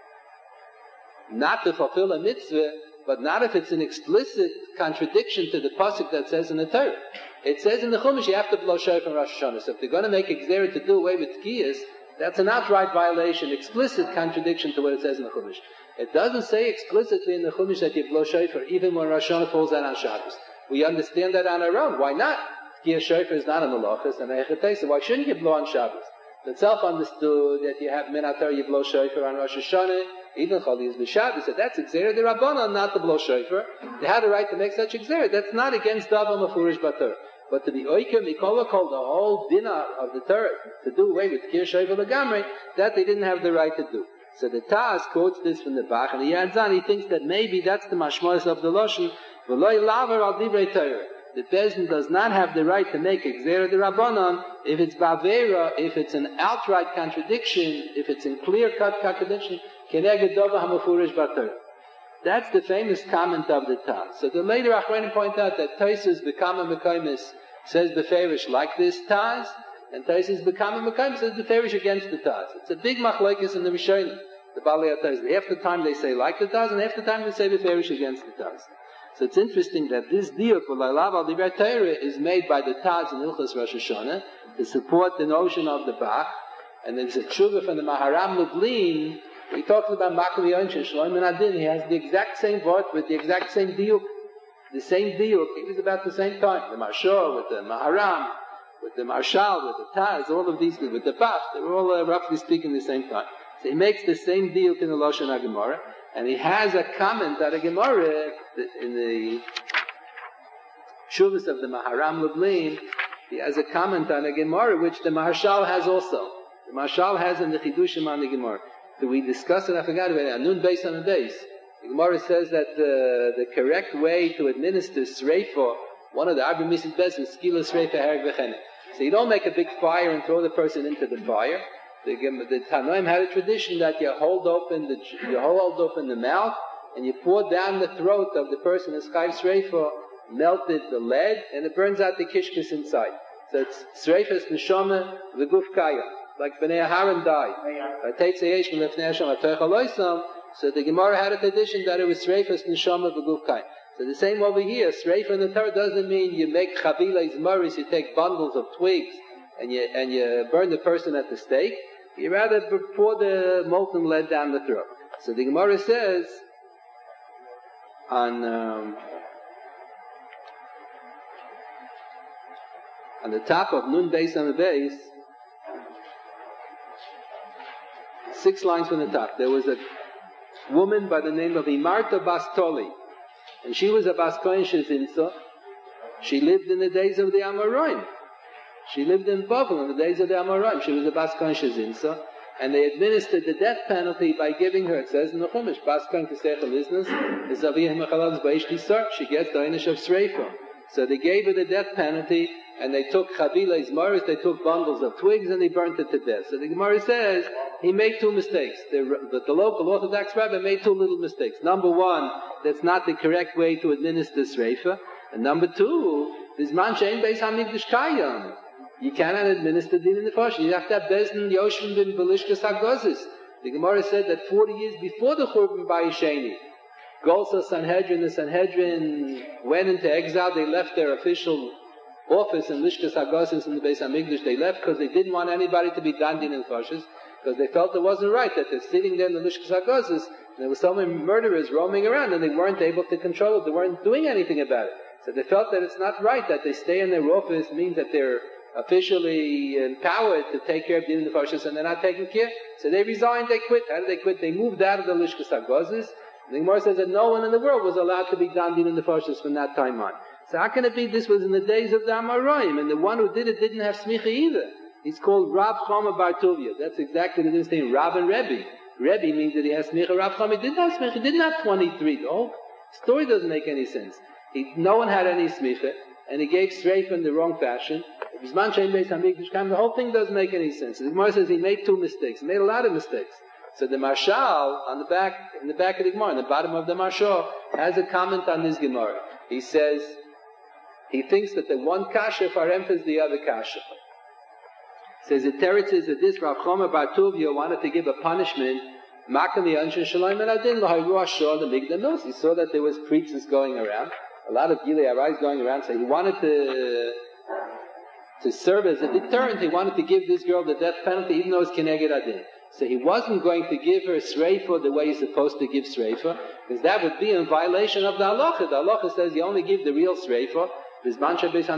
not to fulfill a mitzvah, but not if it's an explicit contradiction to the pasuk that says in the Torah. It says in the Chumash you have to blow shofar on Rosh Hashanah. So if they're going to make exer to do away with tkiyas, that's an outright violation, explicit contradiction to what it says in the Chumash. It doesn't say explicitly in the Chumash that you blow shofar even when Rosh Hashanah falls out on Shabbos. We understand that on our own. Why not? Tkiyas shofar is not a malachas and a hechatei, so why shouldn't you blow on Shabbos? It's self-understood that you have minatar, you blow shofar on Rosh Hashanah, even Chaliz B'Shabbos. So that's exer d'Rabbanan, not to blow shofar. They had a right to make such exer. That's not against davar mefurish b'Torah. But to be oiker mikola kol, the whole dinner of the Torah, to do away with tkiyas shofar legamrei, that they didn't have the right to do. So the Taz quotes this from the Bach, and he adds on, he thinks that maybe that's the mashmos of the Lashon, v'loi laver al divrei Torah. The Beis Din does not have the right to make exer d'Rabbanan if it's bavera, if it's an outright contradiction, if it's in clear-cut contradiction, keneged davar hamufurish b'Torah. That's the famous comment of the Taz. So the later Achronim point out that Tosfos B'Kama Mekaymis says beferish like this Taz, and Tosfos B'Kama Mekaymis says beferish against the Taz. It's a big machlokes in the Rishonim, the Balei HaTosfos. Half the time they say like the Taz, and half the time they say beferish against the Taz. So it's interesting that this diuk for Lailav al Divrei Torah is made by the Taz in Ilchos Rosh Hashanah to support the notion of the Bach, and there's a tshuva from the Maharam Lublin. He talks about Makal Yonshel Shloim and Adin. He has the exact same word with the exact same diuk, the same diuk. It was about the same time. The Marshal with the Maharam, with the Marshal, with the Taz, all of these, with the Bach, they were all uh, roughly speaking the same time. So he makes the same diuk in the Lashon HaGemara, and he has a comment that a Gemara in the Shuvas of the Maharam Lublin. He has a comment on a Gemara which the Marshal has also. The Marshal has in the Chidushim on the Gemara. So we discussed it, I forgot about it, Anun Beis on the Beis. The Gemara says that uh, the correct way to administer Sreifa, one of the Arba Mitzvot Beis is Skila Sreifa Hereg V'Chenek. So you don't make a big fire and throw the person into the fire. The, the Tanoim had a tradition that you hold open the you hold open the mouth and you pour down the throat of the person as Chayv Sreifa, melted the lead, and it burns out the kishkis inside. So it's Sreifa's Neshama V'Guf Kaya. Like Bnei Aharon died. So the Gemara had a tradition that it was Sreifas Neshama V'Guf Kain. So the same over here, Sreifa in the Torah doesn't mean you make Chavilas Maris, you take bundles of twigs and you and you burn the person at the stake. You rather pour the molten lead down the throat. So the Gemara says on um, on the top of Nun Beis on the base, six lines from the top. There was a woman by the name of Imarta Bastoli, and she was a Bas Kohen Shezinsa. She lived in the days of the Amoraim. She lived in Babylon in the days of the Amoraim. She was a Bas Kohen Shezinsa, and they administered the death penalty by giving her, it says in the Chumash, Bas Kohen Kesech Eliznas, is Aviyah Mechalaz Baish Tisar. She gets the Einish of Sreifa. So they gave her the death penalty, and they took Chavilas Maris, they took bundles of twigs, and they burnt it to death. So the Gemara says, he made two mistakes. The, the, the local Orthodox rabbi made two little mistakes. Number one, that's not the correct way to administer Sreifa. And number two, this man shein beis hamikdash kayam. You cannot administer din in the Fosh. You have to have Bezdin Yoshvim bin Belishkas HaGozis. The Gemara said that forty years before the Churban Bayisheni, Golsa Sanhedrin, the Sanhedrin went into exile. They left their official office in Lishkas HaGozis in the Beis HaMikdash. They left because they didn't want anybody to be dandin in Foshes, because they felt it wasn't right that they're sitting there in the Lishkas HaGozis and there were so many murderers roaming around and they weren't able to control it. They weren't doing anything about it. So they felt that it's not right that they stay in their office, means that they're officially empowered to take care of the Nefashis and they're not taking care. So they resigned, they quit. How did they quit? They moved out of the Lishkas HaGozis. The Gemara says that no one in the world was allowed to be Dandin in the Nefashis from that time on. So how can it be this was in the days of the Amoraim, and the one who did it didn't have smicha either? He's called Rab Chama Bar Tuvia. That's exactly the difference between Rab and Rebbe. Rebbe means that he has smicha. Rab Chama didn't have smicha. He didn't have twenty-three. The whole story doesn't make any sense. He, no one had any smicha, and he gave Sreifa in the wrong fashion. The whole thing doesn't make any sense. The Gemara says he made two mistakes. He made a lot of mistakes. So the Marshal on the back, in the back of the Gemara, in the bottom of the Marshal, has a comment on this Gemara. He says he thinks that the one kasha for him is the other kasha. Says the teretz is that this Rav Choma Bar Tuvia wanted to give a punishment. Makami Anshin Shalom and Adin Lahayruah Shah the Migdanos. He saw that there was preachers going around, a lot of Gilei Arais going around. So he wanted to to serve as a deterrent. He wanted to give this girl the death penalty, even though it's Keneged Adin. So he wasn't going to give her Sreifa the way he's supposed to give Sreifa, because that would be in violation of the Halacha. The Halacha says you only give the real Sreifa. When you have real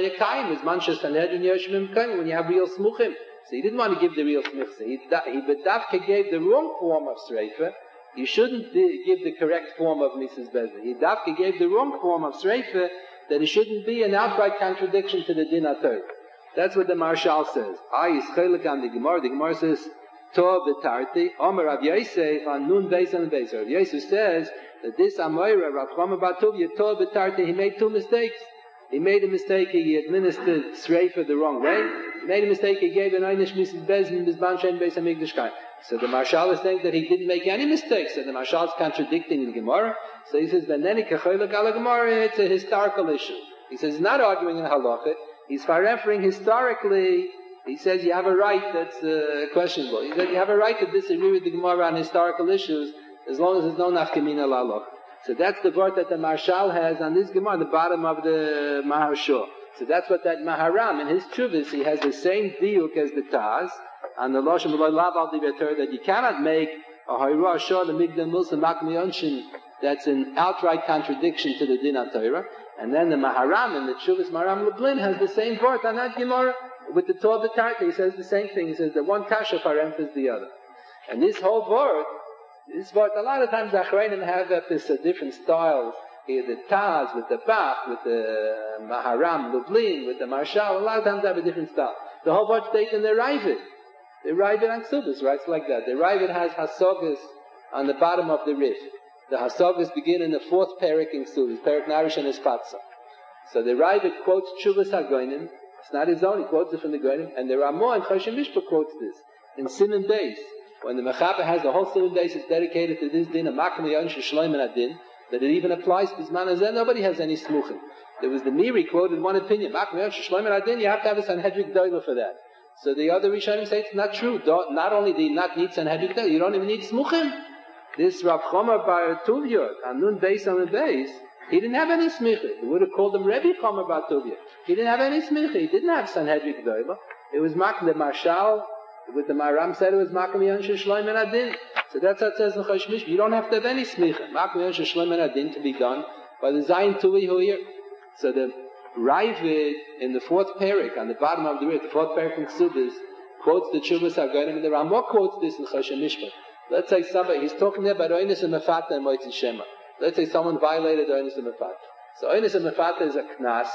smuchim. So he didn't want to give the real smuchim. He, he bedavka gave the wrong form of sreifa. You shouldn't give the correct form of Missus Bezdin. He davka gave the wrong form of sreifa, that it shouldn't be an outright contradiction to the din HaTorah. That's what the Marshal says. I is chelik on the Gemara. The Gemara says, Tov v'tarti, Omer Rav Yosef, on Nun Beis and Beis. Rav Yosef says that this Amoira, Rav Chama Bar Tuvia, Tov v'tarti, he made two mistakes. He made a mistake, he administered Sreifa the wrong way. He made a mistake, he gave an Einish Missus Bezdin, Bizban Shem Beis HaMikdash Kaim. So the Marshal is saying that he didn't make any mistakes. So the Marshal is contradicting the Gemara. So he says, Beneni Kechoylek ala Gemara, it's a historical issue. He says, he's not arguing in Halacha. He's referring historically. He says you have a right that's uh, questionable. He said you have a right to disagree with the Gemara on historical issues as long as there's no nafkamina Halacha. So that's the word that the Marshal has on this Gemara, the bottom of the Maharshal. So that's what that Maharam, in his Chuvas, he has the same diuk as the Taz, on the Loshem B'loi Lav Al Diveter, that you cannot make a Hayrah Shah, the Migdal Milsa Makmi Yonshin, that's an outright contradiction to the Din HaTorah. And then the Maharam, in the Chuvas Maharam Lublin, has the same word on that Gemara, with the Torah B'tarta. He says the same thing. He says the one kasha faremphasis the other. And this whole word, This word, a lot of times the Achrayim have that this uh, different styles. Here the Taz with the Bach, with the Maharam, Lublin, with the Marshal. A lot of times they have a different style. The whole word states in the Ravid. The Ravid on Subas, right? It's like that. The Ravid has Hasogas on the bottom of the Rif. The Hasogas begin in the fourth Perik in Subas, Perik Narish and Espatza. So the Ravid quotes Chuvas HaGoinim. It's not his own, he quotes it from the Goinim. And the Ramah and Choshen Mishpah quotes this in Siman Beis. When the Mechaber has the whole Siman Beis is dedicated to this din, a Makam Yonshin Shloim and Adin, that it even applies to Zman Hazeh, nobody has any smuchim. There was the Miri quoted one opinion, Makam Yonshin Shloim and Adin, you have to have a Sanhedrin Doiler for that. So the other Rishonim say it's not true. Don't, not only do you not need Sanhedrin Doiler, you don't even need smuchim. This Rav Choma Bar Tuvia, on Nun Beis on the Beis, he didn't have any smicha. He would have called him Rebbe Choma Bar Tuvia. He didn't have any smicha. He didn't have Sanhedrin Doiler. It was Makam the Marshal. With the Maharam said it was Makam Yonshin Shloim and Adin. So that's what it says in Chosh Mishpah. You don't have to have any smicha. Makam Yonshin Shloim and Adin to be done by the Zayin Tuvi Hoyer. So the Ravid in the fourth parak, on the bottom of the Rif, the fourth parak from Ksubis, quotes the Chuvas HaGoinim, and the Ramah quotes this in Chosh Mishpah. Let's say somebody, he's talking there about Oinus and Mefata and Moitzi Shema. Let's say someone violated Oinus and Mefata. So Oinus and Mefata is a Knas.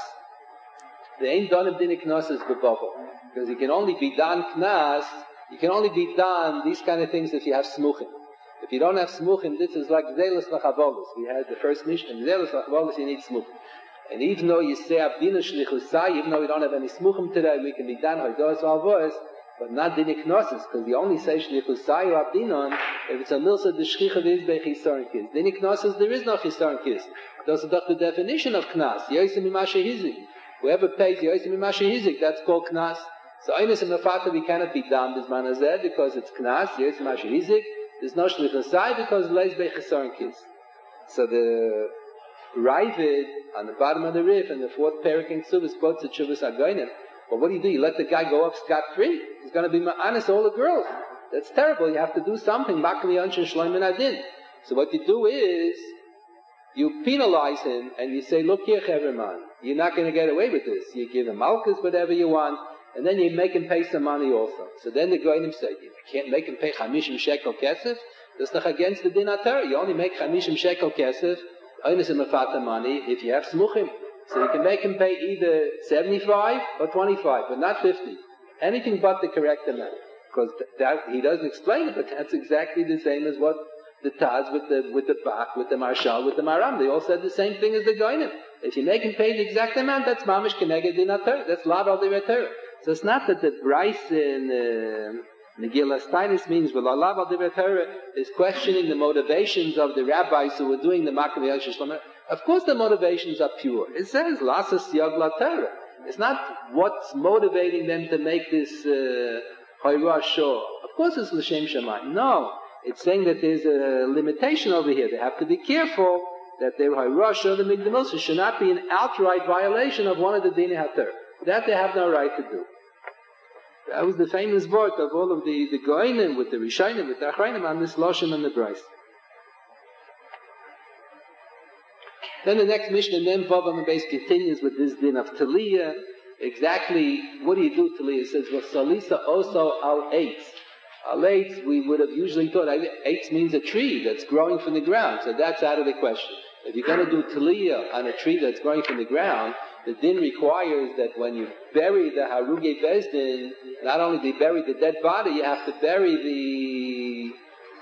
They ain't done him Dini Knas as Bebavo. Because he can only be done Knas, you can only be done these kind of things if you have Smuchim. If you don't have Smuchim, this is like Zelos Lachavolis. We had the first Mishnah, Zelos Lachavolis, you need Smuchim. And even though you say Abdina Shlichusai, even though we don't have any Smuchim today, we can be done Hoidos Valvois, but not Dini Knosses, because you only say Shlichusai or Abdinon if it's a Milsa de Shchicha Vizbei Chisorin Kis. Dini Knosses, there is no Chisorin Kis. Those are the definition of Knas. Yosim Imashe Hizik. Whoever pays Yosim Imashe Hizik, that's called Knas. So Oinus and Mefata, we cannot be done this man Hazeh because it's Knas, Yosim Imashe Hizik. There's no Shlichusai because Leis Bei Chisorin Kis. So the Ravid on the bottom of the Rif and the fourth parak in Ksubas quotes the Chuvas HaGoinim. Well, what do you do? You let the guy go off scot-free? He's going to be honest all the girls. That's terrible. You have to do something. Makam Yonshin Shloim and Adin. So what you do is, you penalize him and you say, look here, Cheverman, you're not going to get away with this. You give him malchus, whatever you want, and then you make him pay some money also. So then the Goinim say, you can't make him pay Chamishim Shekel Kesef. That's not against the Din HaTorah. You only make Chamishim Shekel Kesef, Oinus and Mefata money, if you have Smuchim. So you can make him pay either seventy-five or twenty-five, but not fifty. Anything but the correct amount. Because that, he doesn't explain it, but that's exactly the same as what the Taz with the with the Bach, with the Marshal, with the Maram. They all said the same thing as the Goinim. If you make him pay the exact amount, that's Mamish Keneged Din HaTorah. That's Lav Al Divrei. So it's not that the Bryce in uh, Megillah Steinis means, well, Lav Al Divrei is questioning the motivations of the rabbis who were doing the Makam Yonshin Shloim. Of course the motivations are pure. It says, Lasas Yag La Torah. It's not what's motivating them to make this Hayrah uh, Shor. Of course it's L'Shem Shamayim. No. It's saying that there's a limitation over here. They have to be careful that their Hayrah Shor, the Migdalos, should not be an outright violation of one of the Dinei HaTorah. That they have no right to do. That was the famous word of all of the, the Goinim, with the Rishonim, with the Achrayim, on this Loshen and the Bryce. Then the next Mishnah, then Vav Amud Beis, continues with this din of Taliyah. Exactly, what do you do, Taliyah? It says, Salisa also al eitz. Al eitz, we would have usually thought, eitz means a tree that's growing from the ground, so that's out of the question. If you're going to do Taliyah on a tree that's growing from the ground, the din requires that when you bury the Haruge Bezdin, not only do you bury the dead body, you have to bury the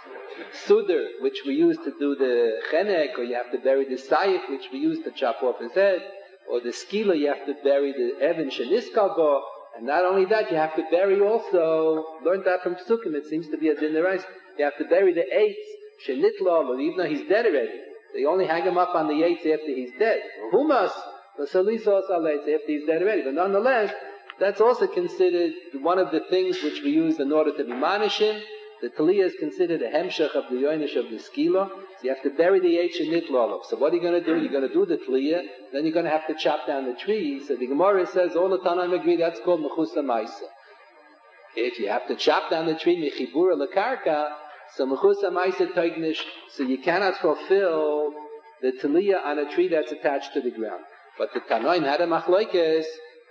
Sudar, which we use to do the Chenek, or you have to bury the Sayif, which we use to chop off his head, or the Skila, you have to bury the Evan Sheniskabo, and not only that, you have to bury also, learned that from Psukim, it seems to be a din deraisa, you have to bury the Eitz, Shenitlal, or even though he's dead already. They only hang him up on the Eitz after he's dead. Humas, the Salisos Alaitz, after he's dead already. But nonetheless, that's also considered one of the things which we use in order to be manishim. The Taliyah is considered a hemshach of the yoinish of the skila. So you have to bury the Eitz and Nitlolov. So what are you going to do? You're going to do the Taliyah, then you're going to have to chop down the trees. So the Gemara says, all the Tanaim agree, that's called Mechusa Maisa. If you have to chop down the tree, Mechibura Lakarka, so Mechusa Maisa Toignish, so you cannot fulfill the Taliyah on a tree that's attached to the ground. But the Tanoim had a machlokes,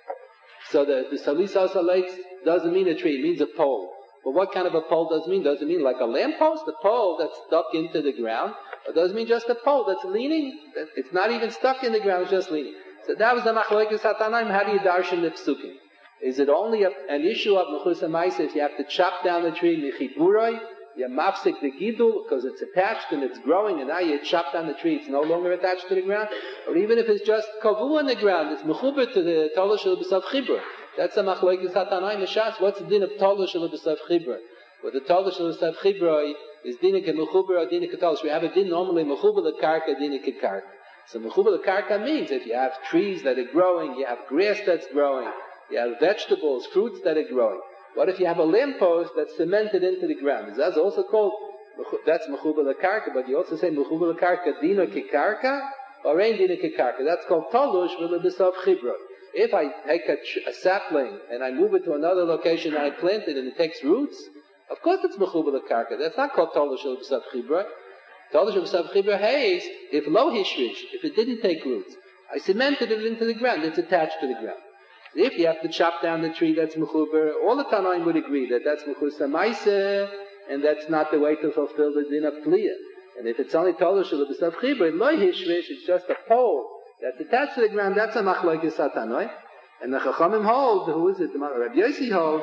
so the, the Salisas Alaitz doesn't mean a tree, it means a pole. But what kind of a pole does it mean? Does it mean like a lamppost, a pole that's stuck into the ground? Or does it mean just a pole that's leaning? It's not even stuck in the ground, it's just leaning. So that was the machlokes HaTanaim. How do you darshan the psukim? Is it only a, an issue of Mechusa Maisa if you have to chop down the tree, Mechiburoi, you mafsik the gidul, because it's attached and it's growing, and now you chop down the tree, it's no longer attached to the ground? Or even if it's just kavu on the ground, it's mechuber to the Tolah Shel B'Sav Chibur. That's a machlokes HaTanaim Meshas. What's the din of Tolah Shel B'Sav Chibur? Well, the Tolah Shel B'Sav Chibur is dinik and mechuber or dinik Tolah. We have a din normally mechuber the karka, dinik karka. So mechuber the karka means if you have trees that are growing, you have grass that's growing, you have vegetables, fruits that are growing. What if you have a lamppost that's cemented into the ground? Is that also called, that's mechuber the karka, but you also say mechuber the karka dina kikarka, or ain't dina kikarka. That's called tolush v'lebesav chibra. If I take a, a sapling and I move it to another location and I plant it and it takes roots, of course it's mechuber the karka. That's not called tolush v'lebesav chibra. Tolush v'lebesav chibra hays, if lo hishrish, if it didn't take roots, I cemented it into the ground, it's attached to the ground. If you have to chop down the tree, that's mechuber. All the Tanaim would agree that that's mechusa maisa, and that's not the way to fulfill the din of Taliyah. And if it's only Tolah Shel B'Sav Chibur, lo hishrish, it's just a pole that's attached to the ground. That's a machlokes HaTanaim. And the Chachamim hold, who is it? Rabbi Yossi holds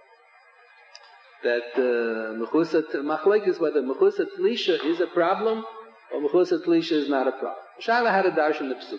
that uh, mechusa machlokes, whether mechusa tlisha is a problem or mechusa tlisha is not a problem. Shaila had a darshan the psuk.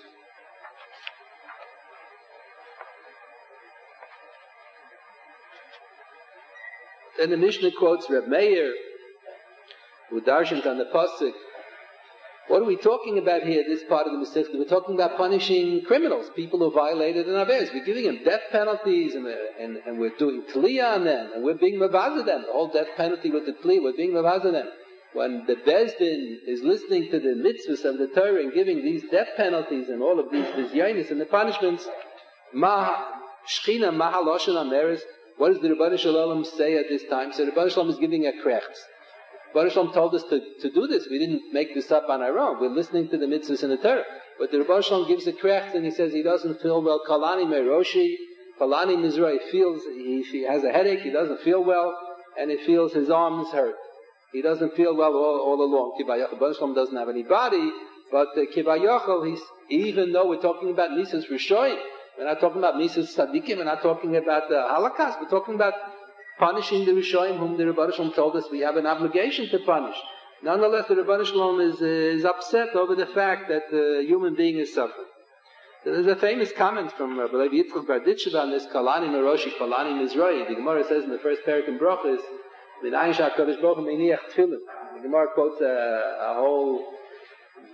Then the Mishnah quotes Reb Meir, who darshans on the pasuk. What are we talking about here? This part of the Masechta, we're talking about punishing criminals, people who violated an averes. We're giving them death penalties, and and, and we're doing tliyah on them, and we're being mavaza them. The whole death penalty with the tliyah, we're being mavaza them. When the Bezdin is listening to the mitzvahs of the Torah and giving these death penalties and all of these bizyonis and the punishments, ma shchina mahaloshen averes. What does the Rebbeinu Shalom say at this time? So the Rebbeinu Shalom is giving a krechts. The Rebbeinu Shalom told us to, to do this. We didn't make this up on our own. We're listening to the mitzvahs in the Torah. But the Rebbeinu Shalom gives a krechts and he says he doesn't feel well. Kalani meroshi, kalani mizra. He feels, he, he has a headache, he doesn't feel well, and he feels his arms hurt. He doesn't feel well all, all along. Kibayachal. The Rebbeinu Shalom doesn't have any body, but uh, Kibayachal, he's, even though we're talking about Nisas Rishoyim, we're not talking about Mises Tzadikim, we're not talking about the Holocaust, we're talking about punishing the Rishoyim, whom the Rebbeinu Shalom told us we have an obligation to punish. Nonetheless, the Rebbeinu Shalom is, uh, is upset over the fact that the human being is suffering. There's a famous comment from Rabbi Levi Yitzchak Berditchev on this, Kalani Meroshi, Kalani Mizroi. The Gemara says in the first parak in Brachos, V'nayin sha'akadosh baruch hu meiniach tefillin. The Gemara quotes a, a whole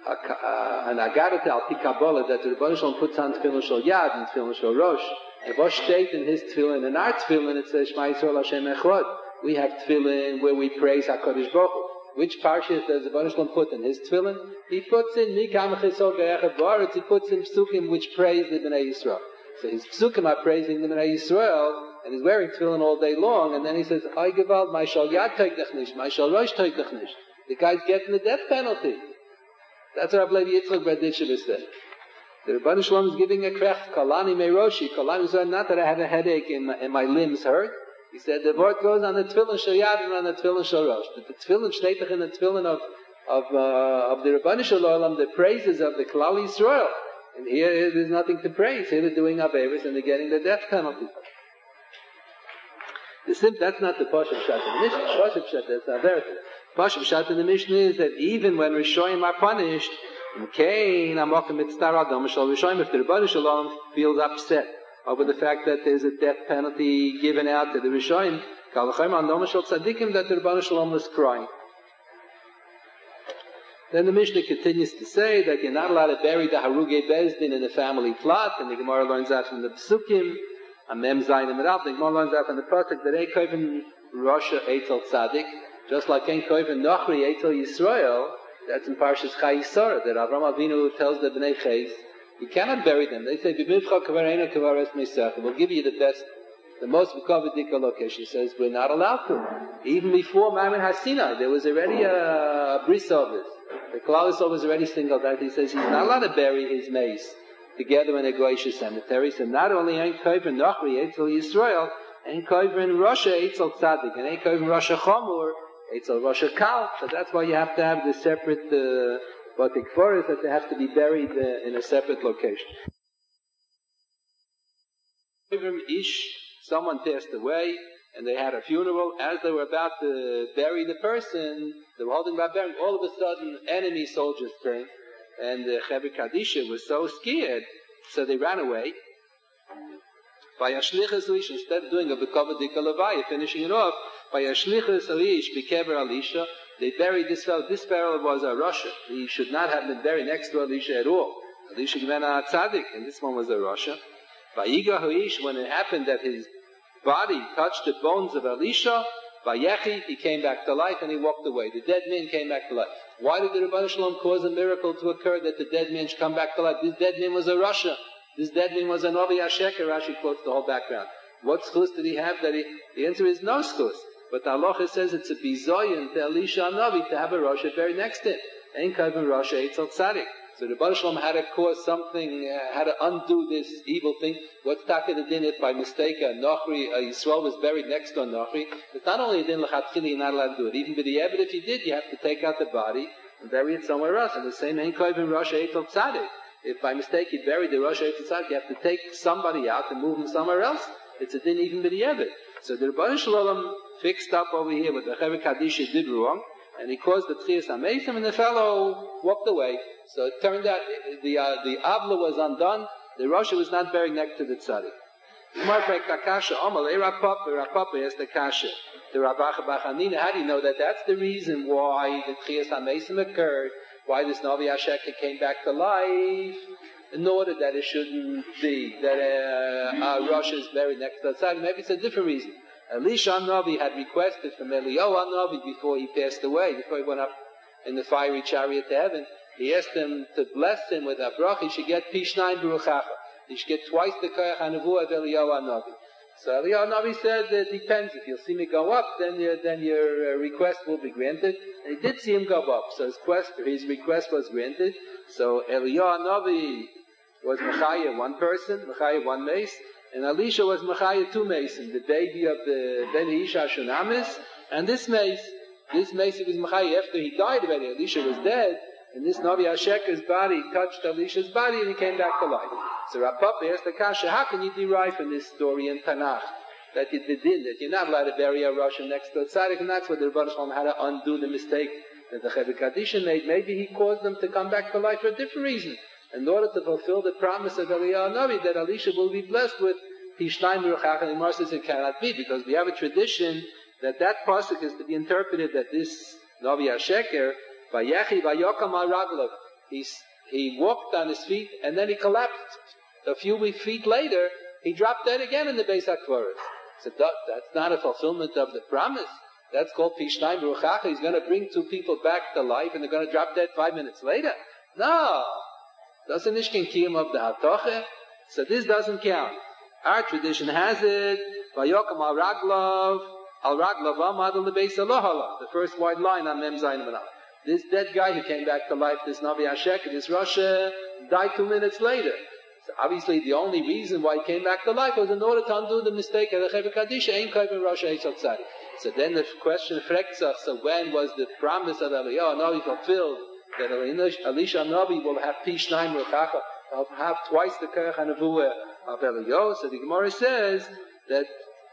uh, an agarat al pi Kabbalah that the Rebbeinu Shalom puts on tefillin shel yad and tefillin shel rosh. And what state in his tefillin and our tefillin it says Shema Yisrael Hashem Echad. We have tefillin where we praise HaKadosh Baruch Hu. Which parshas does the Rebbeinu Shalom put in his tefillin? He puts in Mikam Chisol Ge'echad Ba'aretz. He puts in psukim which praise the Bnei Yisrael. So his psukim are praising the Bnei Yisrael, and he's wearing tefillin all day long. And then he says, "Ay Gewalt, my shal yad teikdach nicht, my shal rosh teikdach nicht." The guy's getting the death penalty. That's what Rabbi Levi Yitzchak Berditchev said. The Rebbeinu Shalom is giving a krech, Kalani Meiroshi. Kalani said, not that I have a headache and my, and my limbs hurt. He said the word goes on the tefillin shel yad and on the tefillin shel rosh. But the tefillin shnetach in the tefillin of of uh, of the Rebbeinu Shalom, the praises of the Klal Yisrael. And here there's nothing to praise. Here they're doing averos and they're getting the death penalty. The sim, that's not the Pashup Pshat in the Mishnah. Pashup Pshat, that's not there. Pashup Pshat in the Mishnah is that even when Rishoyim are punished, in Cain, Amokim Mitzvah Adam Shal Rishoyim, if the Rebbeinu Shalom feels upset over the fact that there's a death penalty given out to the Rishoyim, Kal V'Chaim Adam Shal Tzadikim, that the Rebbeinu Shalom was crying. Then the Mishnah continues to say that you're not allowed to bury the Harugei Bezdin in the family plot, and the Gemara learns that from the Psukim, and Mem Zayin and Medal, the Gemara learns that from the Pasuk that Ein Koven Rasha Eitzel Tzadik, just like Ein Koven Nochri Eitzel Yisrael, that's in Parshas Chai Yisara, that Avram Avinu tells the Bnei Ches, you cannot bury them. They say, B'mivcha Kavareinu Kavares Meisach, we'll give you the best, the most V'kavadika location. He says, we're not allowed to. Even before Maimon HaSinai, there was already a, a bris of this. The Klal Yisrael was already singled out. He says he's not allowed to bury his mace together in a Goyish cemetery. So not only ain't Koven Nochri Eitzel Yisrael, ain't Koven Rasha Eitzel Tzadik, and ain't Koven Rasha Chomor Eitzel Rasha Kal. So that's why you have to have the separate uh, Batik Forest, that they have to be buried uh, in a separate location. Ish, someone passed away, and they had a funeral. As they were about to bury the person, they were holding about burying, all of a sudden enemy soldiers came, and the Chevy Kadisha was so scared, so they ran away. By Ashlichas Alish, instead of doing a Bekava Dika Levaya, finishing it off, by Ashlichas Alish, Bekever Alisha, they buried this fellow. This fellow was a Russia. He should not have been buried next to Alisha at all. Alisha Gmena Tzadik, and this one was a Russia. By Yiga Hoish, when it happened that his body touched the bones of Elisha, by Yechi, he came back to life and he walked away. The dead man came back to life. Why did the Rebbeinu Shalom cause a miracle to occur that the dead man should come back to life? This dead man was a Rasha. This dead man was a Novi Hasheker. Rashi quotes the whole background. What schus did he have? That he, the answer is no schus. But the halacha says it's a bizoyin to Elisha Novi to have a Rasha buried next to him. Ain't kavim Rasha Eitzel Tzadik. So the Rebbeinu Shalom had to cause something, uh, had to undo this evil thing. What's taka the din if by mistake a Nochri, a Yisrael was buried next to a Nochri? It's not only a din l'chatchili, you're not allowed to do it. Even b'di'evit, if you did, you have to take out the body and bury it somewhere else. And the same ain't koivim Rasha Eitzel Tzadik. If by mistake you buried the Rasha Eitzel Tzadik, you have to take somebody out and move him somewhere else. It's a din even b'di'evit. So the Rebbeinu Shalom fixed up over here what the Chevy Kadisha did wrong, and he caused the Tchias HaMeisim, and the fellow walked away. So it turned out the uh, the Avla was undone. The Rasha was not buried next to the Tzaddik. The Kasha. The Rabacha Bachanina. How do you know that? That's the reason why the Tchias HaMeisim occurred. Why this Novi Hasheker came back to life, in order that it shouldn't be that uh, uh, Rasha is buried next to the Tzaddik. Maybe it's a different reason. Elisha Navi had requested from Eliyahu Navi before he passed away, before he went up in the fiery chariot to heaven. He asked him to bless him with a bracha. He should get Pishnayim Baruchacha. He should get twice the Koyach HaNevuah of Eliyahu Navi. So Eliyahu Navi said, it depends. If you'll see me go up, then your, then your uh, request will be granted. And he did see him go up. So his, quest, his request was granted. So Eliyahu Navi was Mechaya, one person, Mechaya, one mace. And Elisha was Mechaya, two mason, the baby of the Ben Isha Shunamis. And this mace, this mace was Mechaya after he died already. Elisha was dead. And this Novi Hasheker's body touched Elisha's body and he came back to life. So Rav Papa asked the Kasha, how can you derive from this story in Tanakh that you did, that you're not allowed to bury a Russian next to a Tzaddik? And that's what the Rebbeinu Shalom had to undo the mistake that the Chevy Kadisha made. Maybe he caused them to come back to life for a different reason. In order to fulfill the promise of Eliyahu Navi that Elisha will be blessed with Pishnayim Baruchach, and the Gemara says it cannot be, because we have a tradition that that pasuk is to be interpreted that this Novi Hasheker, Vayechi Vayokam Al Raglav, He, he walked on his feet, and then he collapsed. A few feet later, he dropped dead again in the Beis HaKvaros. So that, that's not a fulfillment of the promise. That's called Pishnayim Ruchacha. He's going to bring two people back to life, and they're going to drop dead five minutes later. No. Doesn't Ishkin Kiyum of the Hatoche? So this doesn't count. Our tradition has it. Vayokam al Raglov, al Raglov Amad al Beis Alohala. The first white line on Mem Zayin Manal. This dead guy who came back to life, this Navi Hashek, this Rasha, died two minutes later. So obviously the only reason why he came back to life was in order to undo the mistake of the Chevra Kadisha, Ein Kaiv Rasha Eitzot Tzadi. So then the question frets us, so when was the promise of Eliyahu Navi fulfilled, that Elisha Navi will have Pishnayim Ruchacha, will have twice the Kerech HaNevuah of Eliyahu? So the Gemara says that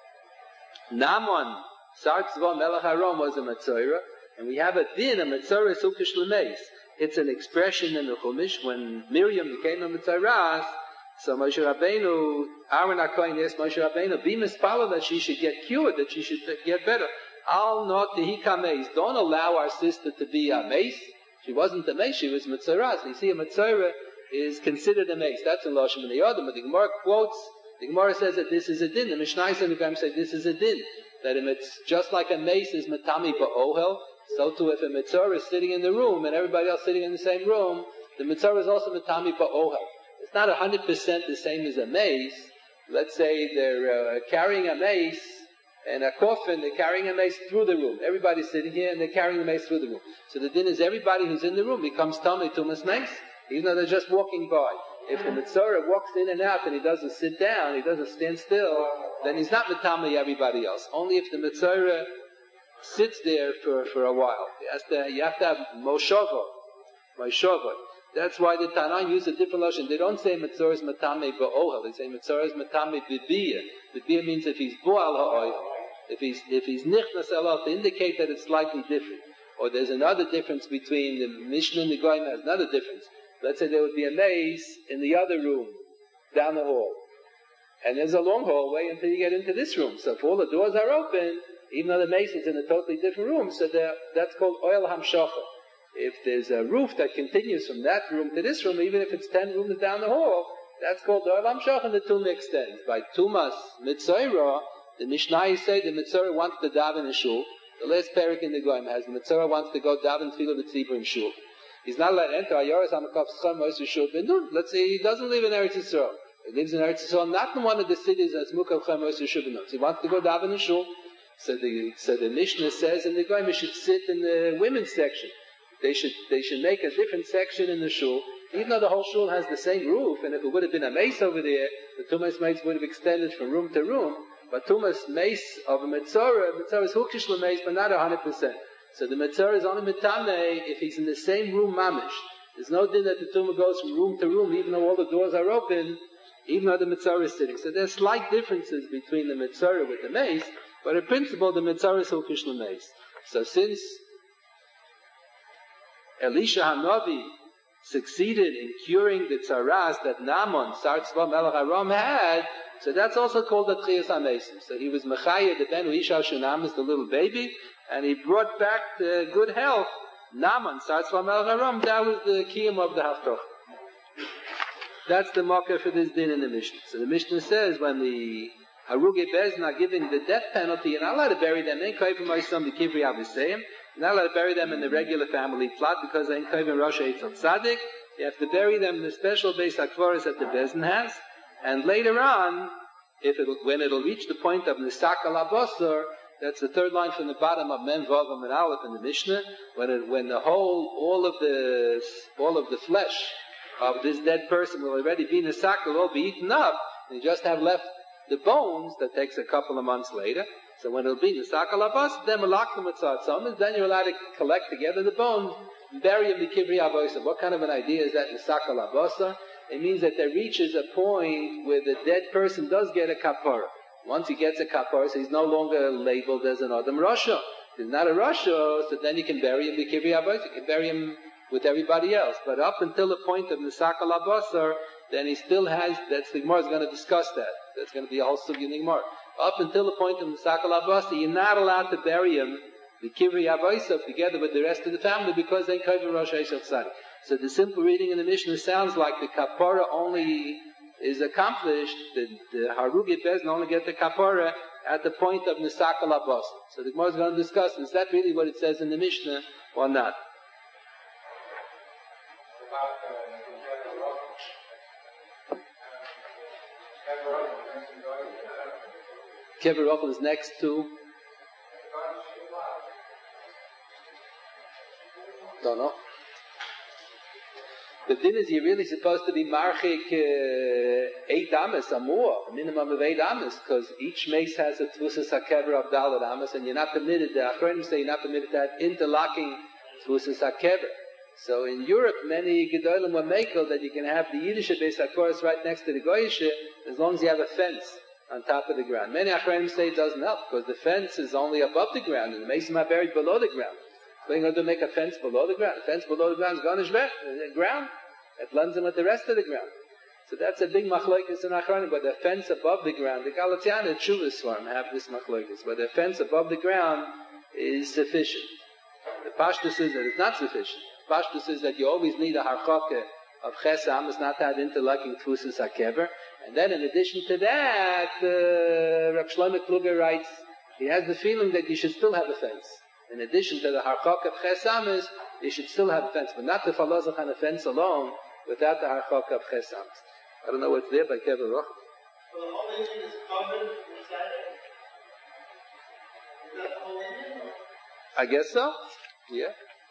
Naaman, Sar Tzva Melech Aram, was a Metzora, and we have a din, a Metzora Sukish L'meis. It's an expression in the Chumash when Miriam became a Metzoras. So Moshe Rabbeinu, Aaron HaKohen asked Moshe Rabbeinu, be mispala that she should get cured, that she should get better. Al not tehika meis. Don't allow our sister to be a meis. She wasn't a meis, she was Metzoras. You see, a Metzora is considered a meis. That's in Lashon and the Yodam. But the Gemara quotes, the Gemara says that this is a din. The Mishnah and the Gemara say this is a din. That if it's just like a meis is matami ba'ohel, so too if a Metzora is sitting in the room and everybody else sitting in the same room, the Metzora is also matami ba'ohel. It's not one hundred percent the same as a mace. Let's say they're uh, carrying a mace and a coffin, they're carrying a mace through the room. Everybody's sitting here and they're carrying the mace through the room. So the din is everybody who's in the room becomes Tamei Tumas Mace, even though they're just walking by. If the Metzora walks in and out and he doesn't sit down, he doesn't stand still, then he's not Matamei everybody else. Only if the Metzora sits there for, for a while. He has to, you have to have Moshova, Moshova. That's why the Tanaim use a different lotion. They don't say Metzora is matame ba'ohel. They say Metzora is matame b'biyah. B'biyah means if he's bo'al ha'ohel. If he's, if he's nichnas elal, to indicate that it's slightly different. Or there's another difference between the Mishnah and the Goyim has another difference. Let's say there would be a mace in the other room, down the hall. And there's a long hallway until you get into this room. So if all the doors are open, even though the mace is in a totally different room, so that's called oil hamshacha. If there's a roof that continues from that room to this room, even if it's ten rooms down the hall, that's called oil hamshacha, and the tumah extends. By tumas mitzayra, the Mishnah say the mitzayra wants to daven in shul. The last parak in the Goyim has the mitzayra wants to go daven tefillah b'tzibur in shul. He's not allowed to enter Ayoras Hamakov Scham Moshe Shul Benun. Let's say he doesn't live in Eretz Yisrael. He lives in Eretz Yisrael, not in one of the cities as Mukav Cham Moshe Shul Benun. So he wants to go daven in shul. So the so the Mishnah says in the Goyim he should sit in the women's section. They should they should make a different section in the shul, even though the whole shul has the same roof. And if it would have been a mace over there, the tumas mace would have extended from room to room. But tumas mace of a metzora, metzora is hukish l'mace, but not a hundred percent. So the metzora is only mitame if he's in the same room mamish. There's no din that the tumah goes from room to room, even though all the doors are open, even though the metzora is sitting. So there's slight differences between the metzora with the mace, but in principle the metzora is hukish l'mace. So since Elisha Hanavi succeeded in curing the tzaras that Naaman, Sar Tzva Melech Aram, had, so that's also called the Tchias HaMesim. So he was Mechayah, the Ben Isha Shunam, is the little baby, and he brought back to good health Naaman, Sar Tzva Melech Aram. That was the Kiyum of the Haftoch. That's the marker for this din in the Mishnah. So the Mishnah says when the Haruge Bezin are giving the death penalty, you're not allowed to bury them in Kaiv Ma'isam the Kivri Avisayim. You're not allowed to bury them in the regular family plot because they ain't Kaiv Rosh Eitzot Tzadik. You have to bury them in the special Beis HaKvaros that the Bezin has. And later on, if it'll, when it'll reach the point of Nisak al-Abosor, that's the third line from the bottom of Mem Vav and Aleph in the Mishnah, when it, when the whole, all of the, all of the flesh of this dead person will already be Nisak, will all be eaten up, and you just have left the bones, that takes a couple of months later. So when it'll be Nisak al-Abosor, then Malachim Mitzat then you're allowed to collect together the bones, and bury them in Kivri Avosa. What kind of an idea is that Nisak al-Abosor? It means that there reaches a point where the dead person does get a kapara. Once he gets a kapara, so he's no longer labeled as an Adam Rasha. He's not a Rasha, so then you can bury him B'Kivri Avos. You can bury him with everybody else. But up until the point of Nisak al-Abosor, then he still has, that's the Gemara is going to discuss that. That's going to be a whole sugya in the Gemara. Up until the point of Nisak al-Abosor, you're not allowed to bury him B'Kivri Avos together with the rest of the family because they cover Rosh Hashanah Tzadi. So the simple reading in the Mishnah sounds like the kapara only is accomplished, the, the harugi bezin only get the kapara at the point of nisakal abos. So the Gemara is going to discuss, is that really what it says in the Mishnah or not? Kever Rochel is next to. Don't know. The din is you're really supposed to be marchik uh, eight amas or more, a minimum of eight amas, because each mace has a tvusas hakever of dalet amas, and you're not permitted. The Achronim say you're not permitted to have interlocking tvusas hakever. So in Europe, many gedolim were makel that you can have the Yiddish Beis HaKoros right next to the Goyish, as long as you have a fence on top of the ground. Many Achronim say it doesn't help, because the fence is only above the ground, and the mason are buried below the ground. So you're going to make a fence below the ground. The fence below the ground is garnish the ground. It blends in with the rest of the ground. So that's a big machlokes in Achronim. But the fence above the ground, the Galatian and Chuvas Swarm have this machlokes. But the fence above the ground is sufficient. The Pashtus is that it's not sufficient. The Pashtus is that you always need a harchaka of chesam. It's not to have interlocking tfusus hakever. And then in addition to that, uh, Rav Shlomo Kluger writes, he has the feeling that you should still have a fence. In addition to the harchak of chesamis, you should still have a fence, but not the falazach on a fence alone without the harchak of chesamis. I don't know what's there by Kever Roch. So the whole Indian is covered inside it? Is that the whole Indian? I guess so. Yeah.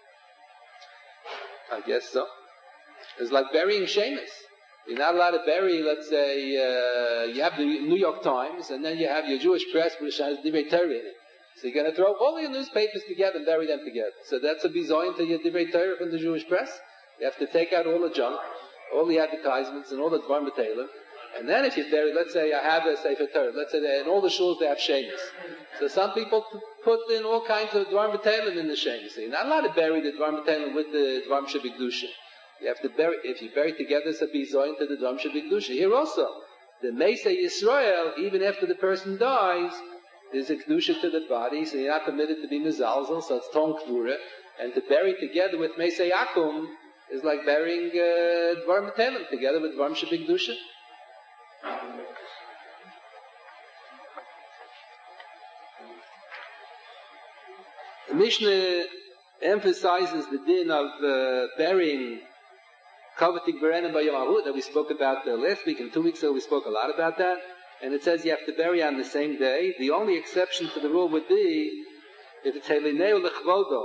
I guess so. It's like burying Sheamus. You're not allowed to bury, let's say, uh, you have the New York Times, and then you have your Jewish press, which has Divrei Torah in it. So you're going to throw all your newspapers together and bury them together. So that's a bizoin to your Divrei Torah from the Jewish press. You have to take out all the junk, all the advertisements, and all the Dvar B'Teilim. And then if you bury, let's say I have a Sefer Torah, let's say that in all the shuls they have Sheamus. So some people put in all kinds of Dvar B'Teilim in the Sheamus. So you're not allowed to bury the Dvar B'Teilim with the Dvar Shebigdusha. You have to bury, if you bury together, it's a bizoin to the Dvar Shebigdusha. Here also, the Mesa Yisrael, even after the person dies, there's a kedusha to the body, so you're not permitted to be mezalzel, so it's ton kvura. And to bury together with Mesa Yakum is like burying uh, Dvar B'Teilim together with Dvar Shebigdusha. The Mishnah emphasizes the din of uh, burying Kavatik Berenim by Yom that we spoke about uh, last week, and two weeks ago we spoke a lot about that. And it says you have to bury on the same day. The only exception to the rule would be if it's Helineu Lechvodo.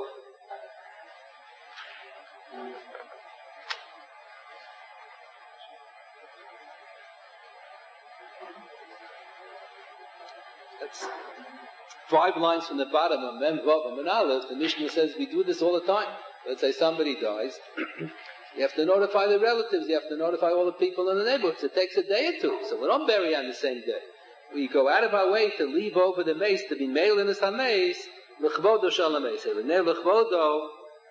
That's five lines from the bottom of Mem Vav and Aleph. The Mishnah says we do this all the time. Let's say somebody dies. You have to notify the relatives. You have to notify all the people in the neighborhoods. It takes a day or two. So we don't bury on the same day. We go out of our way to leave over the mace, to be mail in the mace. L'chvodo shalom mace. L'chvodo,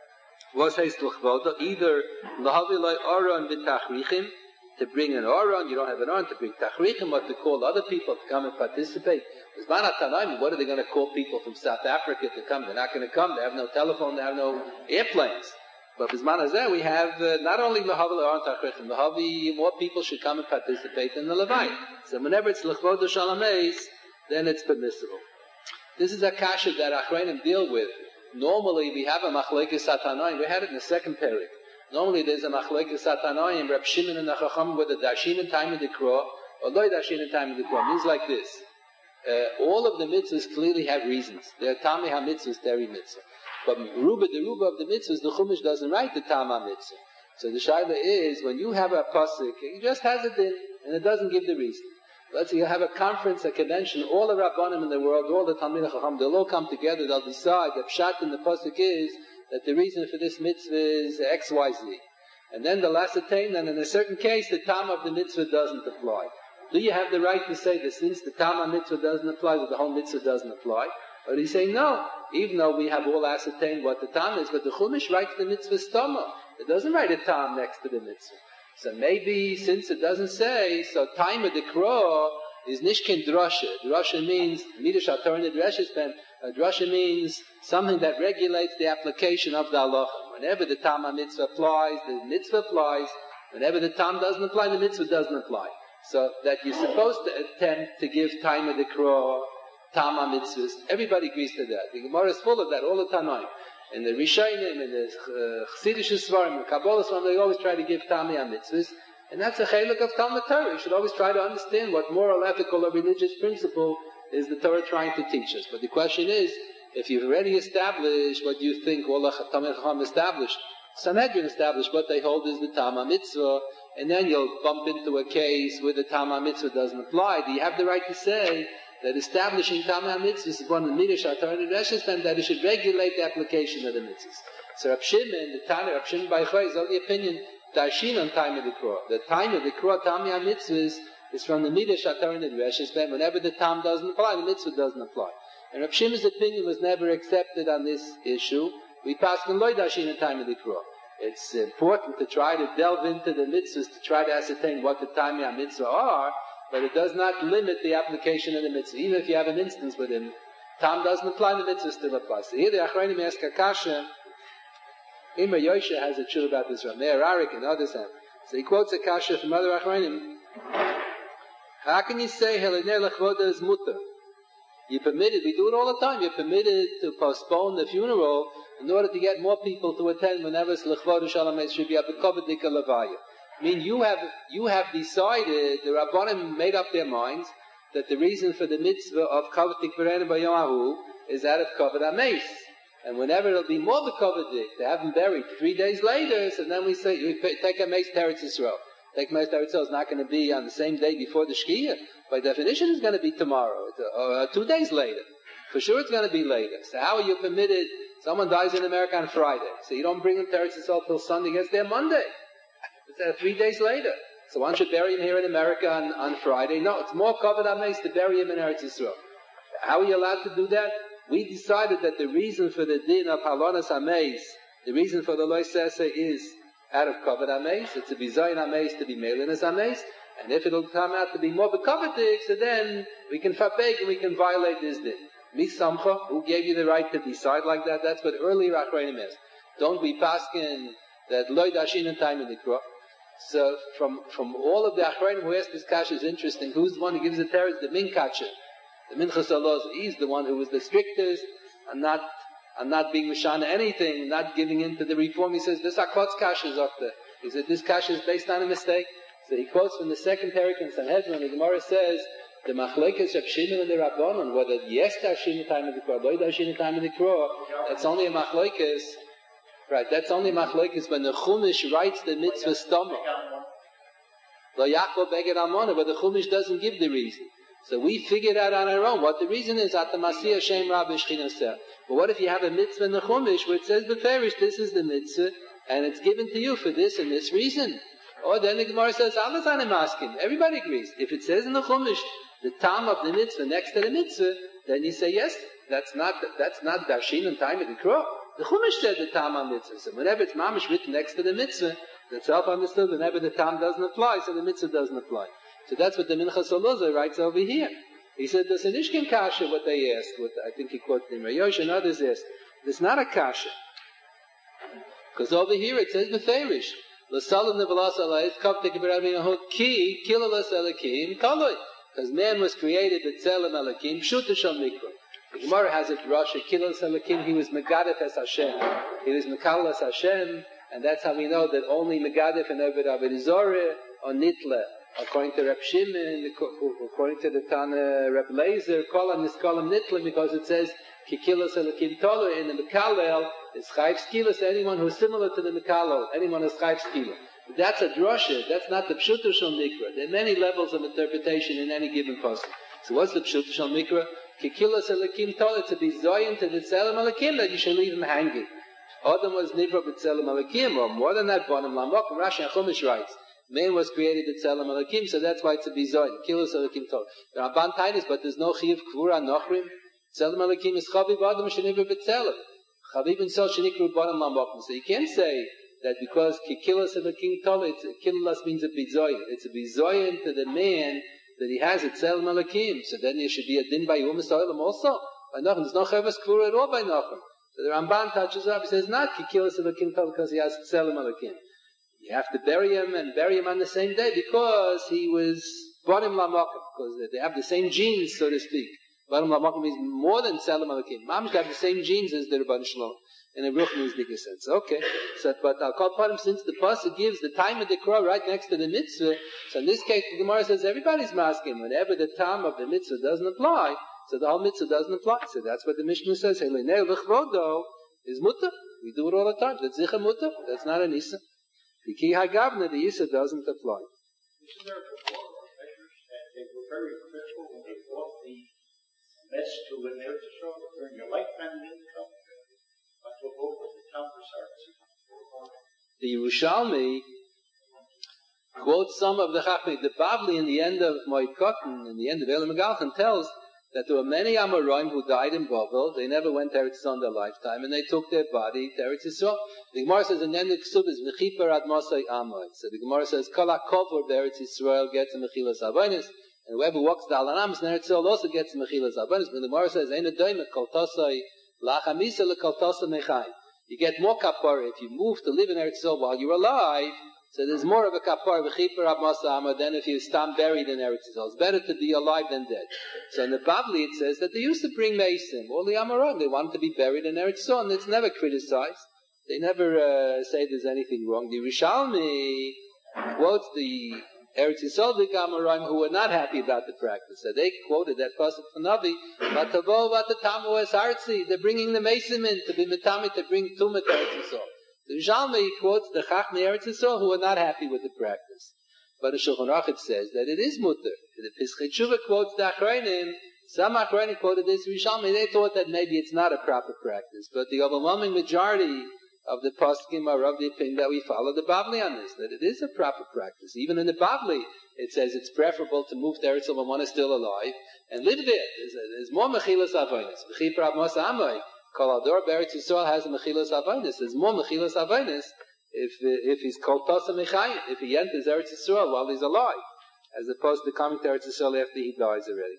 what says l'chvodo? Either l'haviloi oron v'tachrichim, to bring an oron. You don't have an oron to bring tachrichim, or to call other people to come and participate. What are they going to call people from South Africa to come? They're not going to come. They have no telephone. They have no airplanes. But Bisman Hazeh, we have uh, not only L'Havi L'Aron Tachrichim, L'Havi, more people should come and participate in the Levite. So whenever it's L'Chvodo Shalameis, then it's permissible. This is a kasha that Achreinim deal with. Normally we have a Machlekes Satanoim. We had it in the second parak. Normally there's a Machlekes Satanoim, Reb Shimon and the Chacham, with the Dashin and time of the Kro, or Loi Dashin and time of the Kro. It means like this. Uh, all of the mitzvahs clearly have reasons. They're Tami HaMitzvahs, Teri Mitzvah. But Ruba, the Ruba of the mitzvahs, the Chumash doesn't write the Tama mitzvah. So the Shaila is, when you have a pasuk, it just has it in, and it doesn't give the reason. Let's say you have a conference, a convention, all the Rabbanim in the world, all the Talmidei Chacham, they'll all come together, they'll decide, the pshat in the pasuk is, that the reason for this mitzvah is X, Y, Z. And then they'll ascertain that in a certain case, the Tama of the mitzvah doesn't apply. Do you have the right to say that since the Tama mitzvah doesn't apply, that the whole mitzvah doesn't apply? Or do you say no? Even though we have all ascertained what the Tam is, but the Chumash writes the mitzvah stoma. It doesn't write a Tam next to the mitzvah. So maybe, since it doesn't say, so time of the Kro is Nishkin Drasha. Drasha means, Midrash HaTorah Drasha, Drasha means something that regulates the application of the halacha. Whenever the tam mitzvah applies, the mitzvah applies. Whenever the tam doesn't apply, the mitzvah doesn't apply. So that you're supposed to attempt to give time of the kro, tam mitzvahs. Everybody agrees to that. The Gemara is full of that all the time. In the Rishonim, in the Chassidish Svarim, the Kabbalah Svarim, they always try to give tam mitzvahs. And that's a chiluk of Talmud Torah. You should always try to understand what moral, ethical, or religious principle is the Torah trying to teach us. But the question is, if you've already established what you think all the Talmud Chacham established, Sanhedrin established what they hold is the Tama Mitzvah, and then you'll bump into a case where the Tama Mitzvah doesn't apply. Do you have the right to say that establishing Tama Mitzvah is one of the Midrash HaTorah and Reshus, and that it should regulate the application of the mitzvahs? So Rav Shimon, the Tana, Rav Shimon Bar Yochai is of the opinion Darshin on time of the Kro. The time of the Kro, Tama Mitzvahs, is from the Midrash HaTorah and Reshus, but whenever the Tam doesn't apply, the mitzvah doesn't apply. And Rav Shimon's opinion was never accepted on this issue. We pass on loy dashin in time of the kro. It's important to try to delve into the mitzvahs to try to ascertain what the time of mitzvah are, but it does not limit the application of the mitzvah. Even if you have an instance with him, tam doesn't apply, the mitzvah still applies. So here the Achronim ask Akasha. Imar Yosha has a truth about this. Rameir Arik and others have. So he quotes Akasha from other Achronim. How can you say Helener Lechvoda is mutter? You're permitted, we do it all the time, you're permitted to postpone the funeral in order to get more people to attend whenever it's L'chvod Shalom should be a Bekovedika Levaya. I mean, you have, you have decided, the Rabbanim made up their minds, that the reason for the mitzvah of Kovedik Berenu B'Yomahu is out of Koved HaMeis. And whenever it'll be more Bekovedik, to have him buried three days later, so then we say, we take a Meis Teretz Yisrael. Take Meis Teretz Yisrael is not going to be on the same day before the Shkiyah. By definition, it's going to be tomorrow, or uh, two days later. For sure, it's going to be later. So how are you permitted? Someone dies in America on Friday, so you don't bring him to Eretz Yisrael till Sunday. He gets there Monday. It's uh, three days later. So one should bury him here in America on, on Friday. No, it's more covered ameis to bury him in Eretz Yisrael. How are you allowed to do that? We decided that the reason for the din of halonas ameis, the reason for the loy sese is out of covered ameis. It's a bizayin ameis to be melinas ameis. And if it'll come out to be more bekovedik, so then we can fabeg and we can violate this din. Misamcha, who gave you the right to decide like that? That's what earlier Achronim is. Don't be paskin that loy dashin in time in the krok. So from from all of the Achronim who asked this kasha is interesting. Who's the one who gives the teretz? The min kasha. The minchas alos. He's the one who was the strictest and not and not being mishana anything, not giving in to the reform. He says this akotz kasha is up there. He said this kasha is based on a mistake. So he quotes from the second parak in Sanhedrin. The Gemara says the machlekes Rav Shimon and the Rabbanon, whether yes dashin in time of the kro, loy dashin in time of the kro, that's only a machlekes. Right, that's only a machlekes when the Chumash writes the mitzvah stomach. Lo Yaakov beged almona, but the Chumash doesn't give the reason. So we figured out on our own what the reason is. At the Masiyah Shem Rabbi Shchinaseh. But what if you have a mitzvah in the Chumash where it says beferish, this is the mitzvah, and it's given to you for this and this reason? Or then the Gemara says, Allah's on him asking. Everybody agrees. If it says in the Chumash, the time of the mitzvah next to the mitzvah, then you say, yes, that's not, that's not darshin and time of the kro. The Chumash said the time of mitzvah. So whenever it's mamish written next to the mitzvah, that's self-understood. Whenever the time doesn't apply, so the mitzvah doesn't apply. So that's what the Minchas Elazar writes over here. He said, there's an Ishkin kasha, what they asked, what I think he quoted in Rayosh and others asked. It's not a kasha. Because over here it says beferish. Because man was created with Tzelem Elokim, Pshuta Shal Mikra. The Gemara has it, Rasha, Kilos Elokim, he was Megadef as Hashem. He was Mekal as Hashem, and that's how we know that only Megadef and Oved Avodah Zorah or Nitla. According to Reb Shimon, according to the Tana Reb Leizer, Kolam is Kolam Nitla, because it says, Kikilos Elokim Tolu, in the Mekalel, is Chayv Skila, so anyone who is similar to the Mekalel, anyone who is Chayv Skila. That's a drosha, that's not the Pshuta Shal Mikra. There are many levels of interpretation in any given passage. So what's the Pshuta Shal Mikra? Kikilos Elokim Tol, it's a bizoyin to the Tzelem Elokim that you should leave him hanging. Adam was Nivra b'Tzelem Elokim, or more than that, Bonim Lamok, Rashi Chumash writes. Man was created b'Tzelem Elokim, so that's why it's a bizoyin. Kikilos Elokim Tol. There are Ban Tainis, but there's no Chiv Kvura Nochrim. Tzelem Elokim is Chaviv Adam Shenivra b'Tzelem. Chaviv and Sol Shenikru Bonim Lamok. So you can't say that because Kikilos of the King Tola, it's Kikilos means a bizoyin. It's a bizoyin to the man that he has a Tzelem Elokim. So then there should be a din by Yom Esoilim also. By Nachum, there's no Chavas Kvura at all by Nachum. So the Ramban touches up. He says not kikilas alakim because he has tselim alakim. You have to bury him and bury him on the same day because he was bonim lamakim, because they have the same genes, so to speak. Bonim lamakim means more than tselim alakim. Mamish have the same genes as the Rabban Shalom. In a ruch means bigger sense. Okay. So, but I'll call upon him since the pasuk gives the time of the crow right next to the mitzvah. So in this case, the Gemara says everybody's masking. Whenever the time of the mitzvah doesn't apply, so the whole mitzvah doesn't apply. So that's what the Mishnah says. Helenei l'chvodo is mutter. We do it all the time. That's zicha mutter. That's not an isa. The ki hagavna, the isa doesn't apply. Isn't there before measures that they were very critical when they brought the mess to an Eretz Yisrael during your lifetime in income? The Yerushalmi quotes some of the Chachmei. The Bavli in the end of Moed Katan, in the end of Elam Megalchan, tells that there were many Amoraim who died in Bavel. They never went to Eretz Yisrael in their lifetime, and they took their body to Eretz Yisrael. The Gemara says, and then the Ksub is V'chiper ad Mosai Amoid. So the Gemara says, Kol HaKovor b'Eretz Yisrael gets a Mechilas Havainis, and whoever walks the Alanams in Eretz Yisrael also gets a Mechilas Havainis. But the Gemara says, Ein Adoyme Kol Tosai Lachamisa Lekol Tosa Mechai. You get more kapara if you move to live in Eretz Yisrael while you're alive. So there's more of a kapara v'chiper ab masama than if you stand buried in Eretz Yisrael. It's better to be alive than dead. So in the Bavli it says that they used to bring Meisim, all the Amoraim. They wanted to be buried in Eretz Yisrael, and it's never criticized. They never uh, say there's anything wrong. The Rishalmi quotes the Eretz Yisrael Amoraim who were not happy about the practice. So they quoted that pasuk from Navi, "Vatavo vatatamu es artzi." They're bringing the Meisim in to be metami to bring tumah to Eretz Yisrael. The Rishalmi quotes the Chachmei Eretz Yisrael who are not happy with the practice. But the Shulchan Aruch it says that it is mutter. The Pischei Tshuva quotes the Achrayim. Some Achrayim quoted this Rishalmi. They thought that maybe it's not a proper practice, but the overwhelming majority of the poskim are of the opinion that we follow the Bavli on this, that it is a proper practice. Even in the Bavli, it says it's preferable to move to Eretz Yisrael when one is still alive and live there. There's, there's more mechilas avaynis. V'chiper ab mos amay. Kol ador b'Eretz Yisrael has a mechilas avaynis. There's more mechilas avaynis if if he's called tosa mechayim, if he enters Eretz Yisrael while he's alive, as opposed to coming to Eretz Yisrael after he dies already.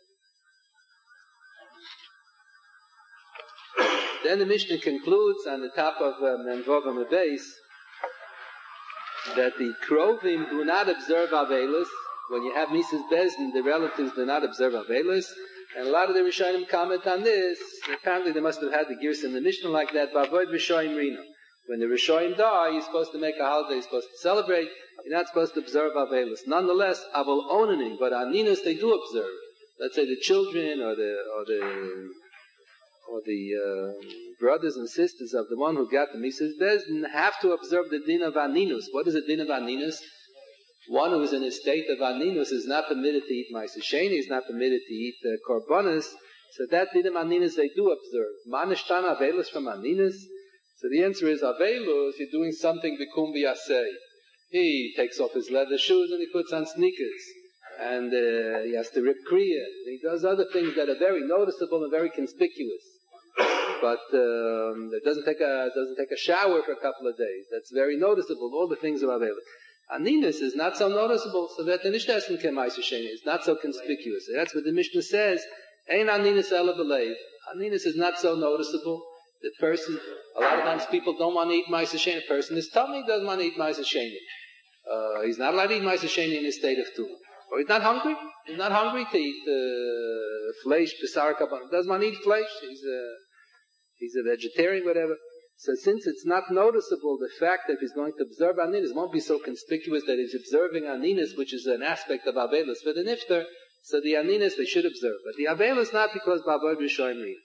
Then the Mishnah concludes on the top of Menvov on the base that the Krovim do not observe Avelis. When you have Mises Bezdin, the relatives do not observe Avelis. And a lot of the Rishonim comment on this. Apparently they must have had the gears in the Mishnah like that. Bavoid Rishonim Rino. When the Rishonim die, you're supposed to make a holiday, you're supposed to celebrate. You're not supposed to observe Avelis. Nonetheless, Aval Onanim, but on Ninas they do observe. Let's say the children or the or the or the uh, brothers and sisters of the one who got the Mises Bezdin have to observe the din of Aninus. What is the din of Aninus? One who is in a state of Aninus is not permitted to eat Ma'aser Sheni, is not permitted to eat uh, Korbanos. So that din of Aninus they do observe. Manishtan Avelus from Aninus? So the answer is Avelus, you're doing something Bikum B'Yasei. He takes off his leather shoes and he puts on sneakers. And uh, he has to rip Kriya. He does other things that are very noticeable and very conspicuous. But um, it doesn't take a doesn't take a shower for a couple of days. That's very noticeable. All the things are available. Aninus is not so noticeable, so that the Nishtasin Kemaisu Sheni is not so conspicuous. That's what the Mishnah says. Ein Aninus ela b'leiv. Aninus is not so noticeable. The person, a lot of times people don't want to eat Ma'aser Sheni. A person is tummy doesn't want to eat Ma'aser Sheni. Uh, he's not allowed to eat Ma'aser Sheni in a state of tumah. Or he's not hungry. He's not hungry to eat uh, flesh, pesar, kabbalah. Doesn't want to eat flesh. He's a, he's a vegetarian, whatever. So since it's not noticeable, the fact that he's going to observe Aninus won't be so conspicuous that he's observing Aninus, which is an aspect of Avelus for the Nifter. So the Aninus they should observe. But the Avelus not because Bavoid Rishonim Rino.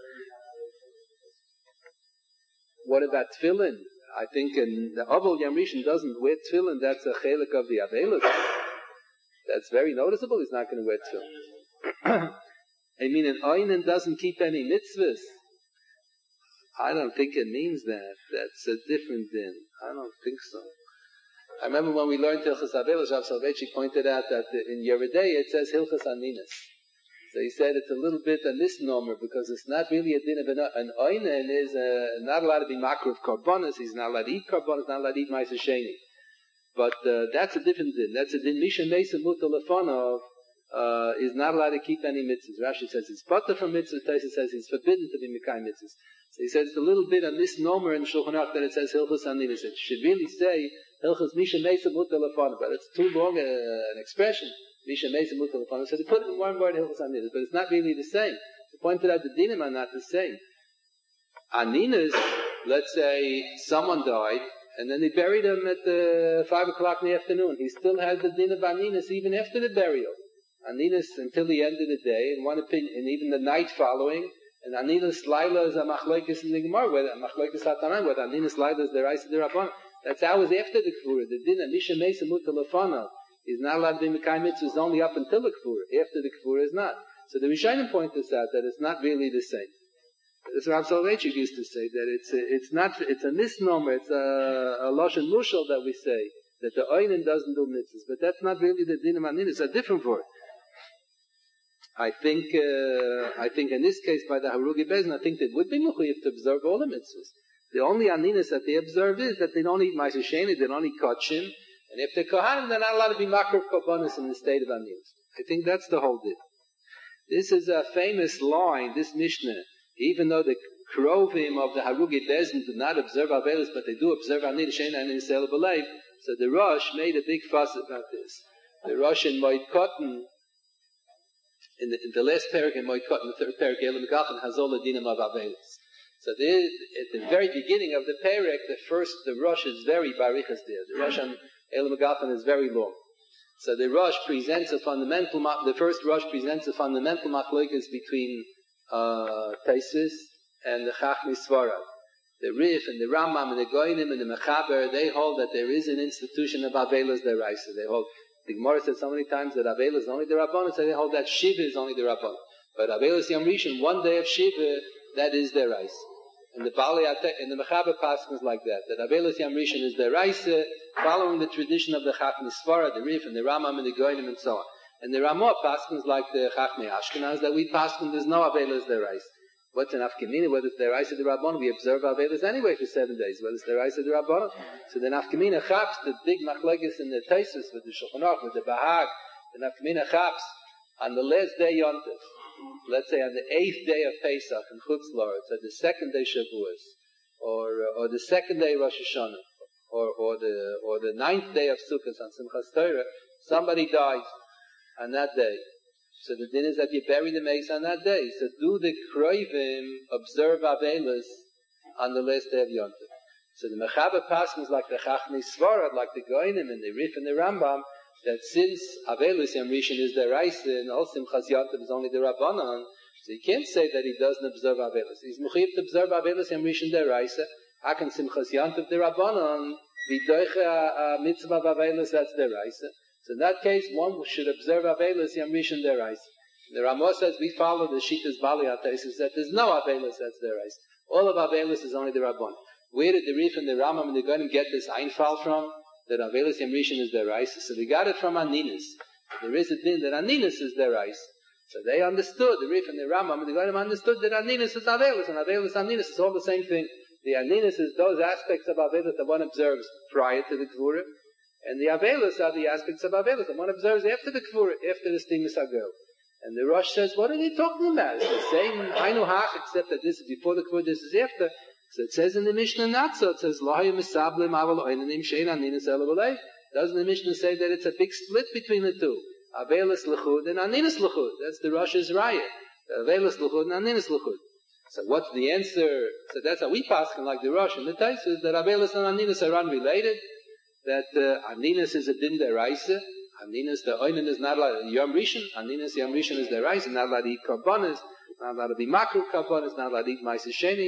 What about Tefillin? I think in the Oval Yom Rishon doesn't wear Tefillin. That's a chelik of the Avelus. That's very noticeable. He's not going to wear tefillin. I mean, an oinen doesn't keep any mitzvahs. I don't think it means that. That's a different din. I don't think so. I remember when we learned Hilchas Avelus, Rav Soloveitchik pointed out that in Yeridei it says Hilchas Aninus. So he said it's a little bit a misnomer because it's not really a din of an, an oinen is uh, not allowed to be makar of korbanos. He's not allowed to eat korbanos, not allowed to eat Ma'aser Sheni. But uh, that's a different din. That's a din. Misha Mesa Muta Lefonov uh, is not allowed to keep any mitzvahs. Rashi says he's potter from mitzvahs. Taisa says he's forbidden to be Mikay mitzvahs. So he says it's a little bit a misnomer in Shulchan Aruch that it says Hilchos Aninus. It should really say Hilchos Misha Mesa Mutar Lefanav, but it's too long a, an expression. Misha Mesa Mutar Lefanav. So they put it in one word Hilchos Aninus, but it's not really the same. They pointed out the dinim are not the same. Aninus, let's say someone died, and then they buried him at the five o'clock in the afternoon. He still has the din of Aninus even after the burial. Aninus until the end of the day, in one opinion, and even the night following. And Aninus Laila is a machlokes in the Gemara, whether a machlokes hatanan, whether Aninus Laila is the Raisa the Rabban. That's hours after the Kfura. The din of Misha Mesa Mutar Lefanav is not allowed to be Mekayim mitzvahs only up until the Kfura. After the Kfura is not. So the Rishonim point this out that it's not really the same. As Rav Soloveitchik used to say that it's a, it's not it's a misnomer. It's a, a lashon mushal that we say that the oinen doesn't do mitzvahs, but that's not really the din of Aninus. It's a different word. I think, uh, I think in this case by the Harugi Bezin, I think they would be mechuyev to observe all the mitzvahs. The only aninus that they observe is that they don't eat ma'aser sheni, they don't eat kachim, and if they're kohanim, they're not allowed to be makar korbanos in the state of aninus. I think that's the whole deal. This is a famous line, this Mishnah, even though the krovim of the Harugi Bezin do not observe avelis, but they do observe aninus sheni and aninus el b'leiv. So the Rosh made a big fuss about this. The Rosh in Moed Katan, In the, in the last parak in Moed Katan, the third parak, Elam Gachan Hazol Adinim of Avelis. So there, at the very beginning of the parak, the first, the Rosh is very barichas there. The Rosh on Elam Gachan is very long. So the Rosh presents a fundamental, the first Rosh presents a fundamental machlokes between uh, Taisus and the Chachmei Svarad. The Rif and the Rambam and the Goinim and the Mechaber, they hold that there is an institution of Avelis Deraisa. They hold. The Gemara said so many times that Avelis is only the Rabbanon, so they hold that Shiva is only the Rabbanon. But Avelis Yom Rishon, one day of Shiva, that is their rice. And the Bali and the Mechaber Paskin is like that. That Avelis Yom Rishon is their rice, following the tradition of the Chachmei Svara, the Rif, and the Rambam and the Goinim and so on. And the Ramah Paskin is like the Chachmei Ashkenaz, that we Paskin, there's no Avelis their rice. What's an Afkamina? Whether it's the rice of the Rabbanon, we observe Avelis anyway for seven days. Whether it's the rice of the Rabbanon. So the Afkamina chaps, the big machlekes in the Taisus with the Shulchan Aruch, with the Bahag, the Afkamina chaps, on the last day Yontif, let's say on the eighth day of Pesach in Chutz La'aretz, or the second day Shavuos, or or the second day Rosh Hashanah, or or the or the ninth day of Sukkot on Simchas Torah, somebody dies on that day. So the din is that you bury the mace on that day. So do the Kroivim observe Avelis on the last day of Yontif? So the Mechaber Paskin is like the Chachmei Svarad, like the Goinim and the Rif and the Rambam, that since Avelis Yom Rishon is the Raisa and all Simchas Yontif is only the Rabbanon, so you can't say that he doesn't observe Avelis. He's mechuyev to observe Avelis Yom Rishon the Raisa. How can Simchas Yontif the Rabbanon be doiche a mitzvah of Avelis that's the Raisa? So in that case, one should observe Avelis Yom Rishon Derais. The Ramah says we follow the Shitas Bali Ataisus that there's no Avelis that's Derais. All of Avelis is only the Rabbon. Where did the Rif and the Rambam and the Gonim get this Einfall from? That Avelis Yom Rishon is Derais. So they got it from Aninus. There is a din that Aninus is Derais. So they understood, the Rif and the Rambam and the Gonim understood that Aninus is Avelis, and Avelis Aninus is all the same thing. The Aninus is those aspects of Avelis that one observes prior to the Kfura. And the Avelis are the aspects of Avelis that one observes after the Kfura, after the Stimus HaGel. And the Rosh says, what are they talking about? It's the same Hainu Hach, except that this is before the Kfura, this is after. So it says in the Mishnah not so. It says, Lahayim Misablim Aval Oinanim Shein Aninus Elavalei. Doesn't the Mishnah say that it's a big split between the two? Avelis L'chud and Aninus L'chud. That's the Rosh's Raya. Avelis L'chud and Aninus L'chud. So what's the answer? So that's how we pass like the Rosh and the Taisus, that Avelis and Aninus are unrelated. That uh, Aninus is a din deraisa. Aninus, the oinen is not allowed Yom Rishon. Aninus Yom Rishon is deraisa. Not allowed to eat karbonis. Not allowed to be makru karbonis. Not allowed to eat ma'aser sheni.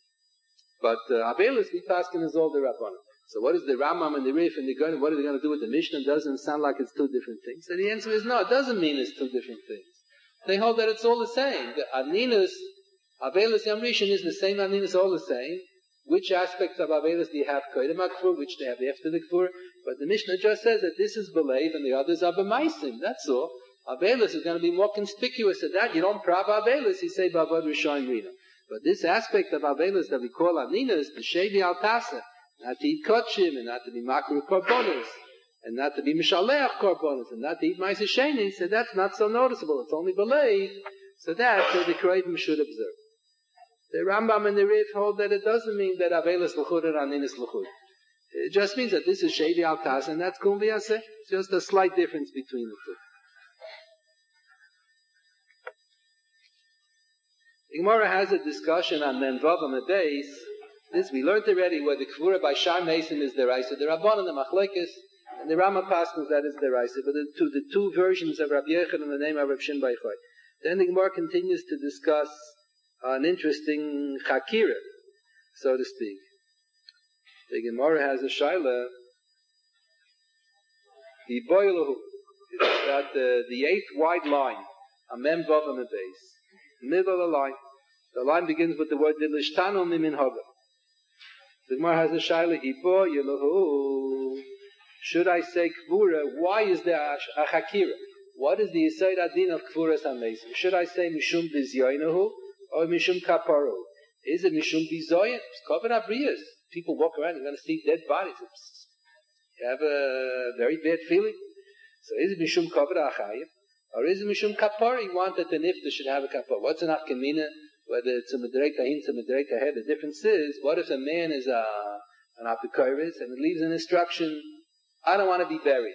But uh, Avelis we paskin is all the rabbanon. So what is the Rambam and the Rif and the Gonim? What are they going to do with the Mishnah? Doesn't sound like it's two different things. And the answer is no. It doesn't mean it's two different things. They hold that it's all the same. The Aninus, Avelis Yom Rishon is the same. Aninus all the same. Which aspects of Avelis do you have Koydem HaKfur, which they have after the Kfur? But the Mishnah just says that this is Belev and the others are B'maisim. That's all. Avelis is going to be more conspicuous to that. You don't prab Avelis, you say Bavad Rishon Rina. But this aspect of Avelis that we call Aninus, the Shevi Al Tasa, not to eat Kotchim and not to be Makru Korbonis, and not to be Mishaleach Korbanos, and not to eat Ma'aser Sheni, so that's not so noticeable. It's only belayed, so that uh, the Kroivim should observe. The Rambam and the Rif hold that it doesn't mean that Avelis L'chud and Aninis L'chud. It just means that this is Shedi Al-Tas, and that's Kum V'yaseh. It's just a slight difference between the two. The Gemara has a discussion on Menvav and Beis. This we learned already, where the Kvura by Shar Mason is the Raisa, the Rabban and the Machlekes, and the Rama Paschal that is the Raisa, but the two, the two versions of Rabbi Yechon and the name of Rav Shin Bar Yochai. Then the Gemara continues to discuss an interesting Chakira, so to speak. The Gemara has a Shaila, the Boilahu, that the, the eighth wide line, a Mem Vav and a base, middle of the line. The line begins with the word Dilishtanu Mimin Haga. The Gemara has a Shaila, Ibo Yelahu. Should I say Kvura? Why is there a, a Chakira? What is the Yisayid Adin of Kvuras HaMesim? Should I say Mishum Bizyoinahu or Mishum Kaparu? Is it Mishum Bizoyin? It's covered abriyas. People walk around, you're going to see dead bodies. You have a very bad feeling. So is it Mishum Kavod Achayim? Or is it Mishum Kapar? You want that the Nifta should have a Kapar. What's an Afkamina? Whether it's a Medreika Hin, it's a Medreika Head. The difference is, what if a man is a, an Apikoris and it leaves an instruction, I don't want to be buried.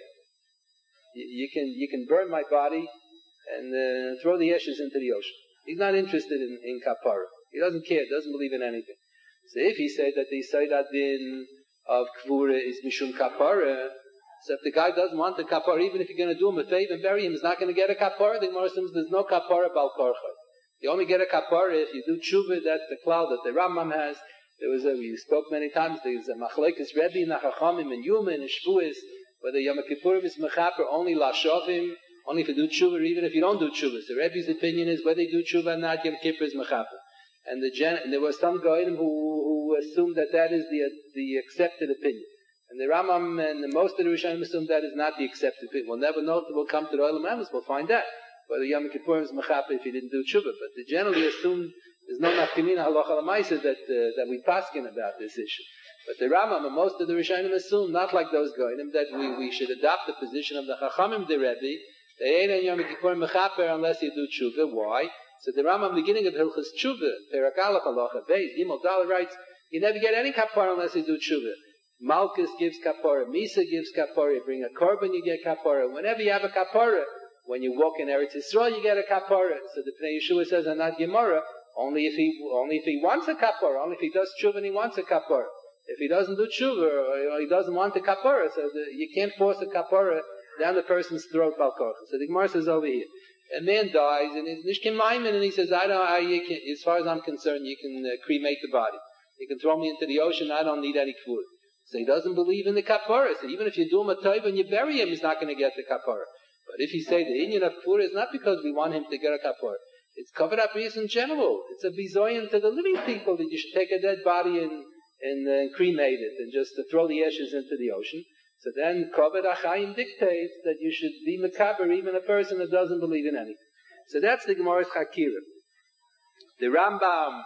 You, you can you can burn my body and uh, throw the ashes into the ocean. He's not interested in, in Kapara. He doesn't care, doesn't believe in anything. So if he said that the Yisayid Adin of Kvura is Mishum Kapara, so if the guy doesn't want the Kapara, even if you're going to do him a favor and bury him, he's not going to get a Kapara. The Gemara says there's no Kapara Bal Korcha. You only get a Kapara if you do Tshuva. That's the cloud that the Rambam has. There was a, we spoke many times, there's a Machlekes Rebbe, Nachachamim, and Yuma, and Shvuas, whether Yom Kippurim is Mechaper only Lashovim, only if you do Tshuva, or even if you don't do Tshuva. So Rebbe's opinion is whether you do Tshuva or not, Yom Kippur is Mechaper. And the gen, and there were some Goyim who, who assumed that that is the the accepted opinion. And the Rambam and most of the Rishonim assume that is not the accepted opinion. We'll never know until we'll come to the Olam Amos, we'll find out whether Yom Kippur is Mechaper if you didn't do Tshuva. But they generally assume there's no nafkamina halacha l'maisa that uh, that we paskin about this issue. But the Rambam and most of the Rishonim assume, not like those Goyim, that we, we should adopt the position of the Chachamim, the Rebbe. They ain't Yom Kippur Mechaper unless you do Tshuva. Why? So the Rambam, beginning of Hilchas Tshuva, Perak Aleph Halacha Beis Gimel Daled writes, you never get any kapara unless you do Tshuva. Malchus gives kapara, Misa gives kapara. You bring a korban, you get kapara. Whenever you have a kapara, when you walk in Eretz Yisrael, you get a kapara. So the Pnei Yeshua says, "Anad Gemara." Only if he only if he wants a kapara, only if he does tshuva and he wants a kapara. If he doesn't do tshuva or, or he doesn't want a kapara, so the, you can't force a kapara down the person's throat balkorcha. So the Gemara says over here, a man dies and he's nishkin maimin, and he says, I don't, I, you can, as far as I'm concerned, you can uh, cremate the body. You can throw me into the ocean. I don't need any kvur. So he doesn't believe in the kapara. So even if you do him a tov and you bury him, he's not going to get the kapara. But if you say the Indian of kvur is not because we want him to get a kapara. It's covered up in general. It's a bizoyan to the living people that you should take a dead body and, and uh, cremate it and just uh, throw the ashes into the ocean. So then Kovet Achayim dictates that you should be mekaber even a person that doesn't believe in anything. So that's the Gemara's Chakira. The Rambam,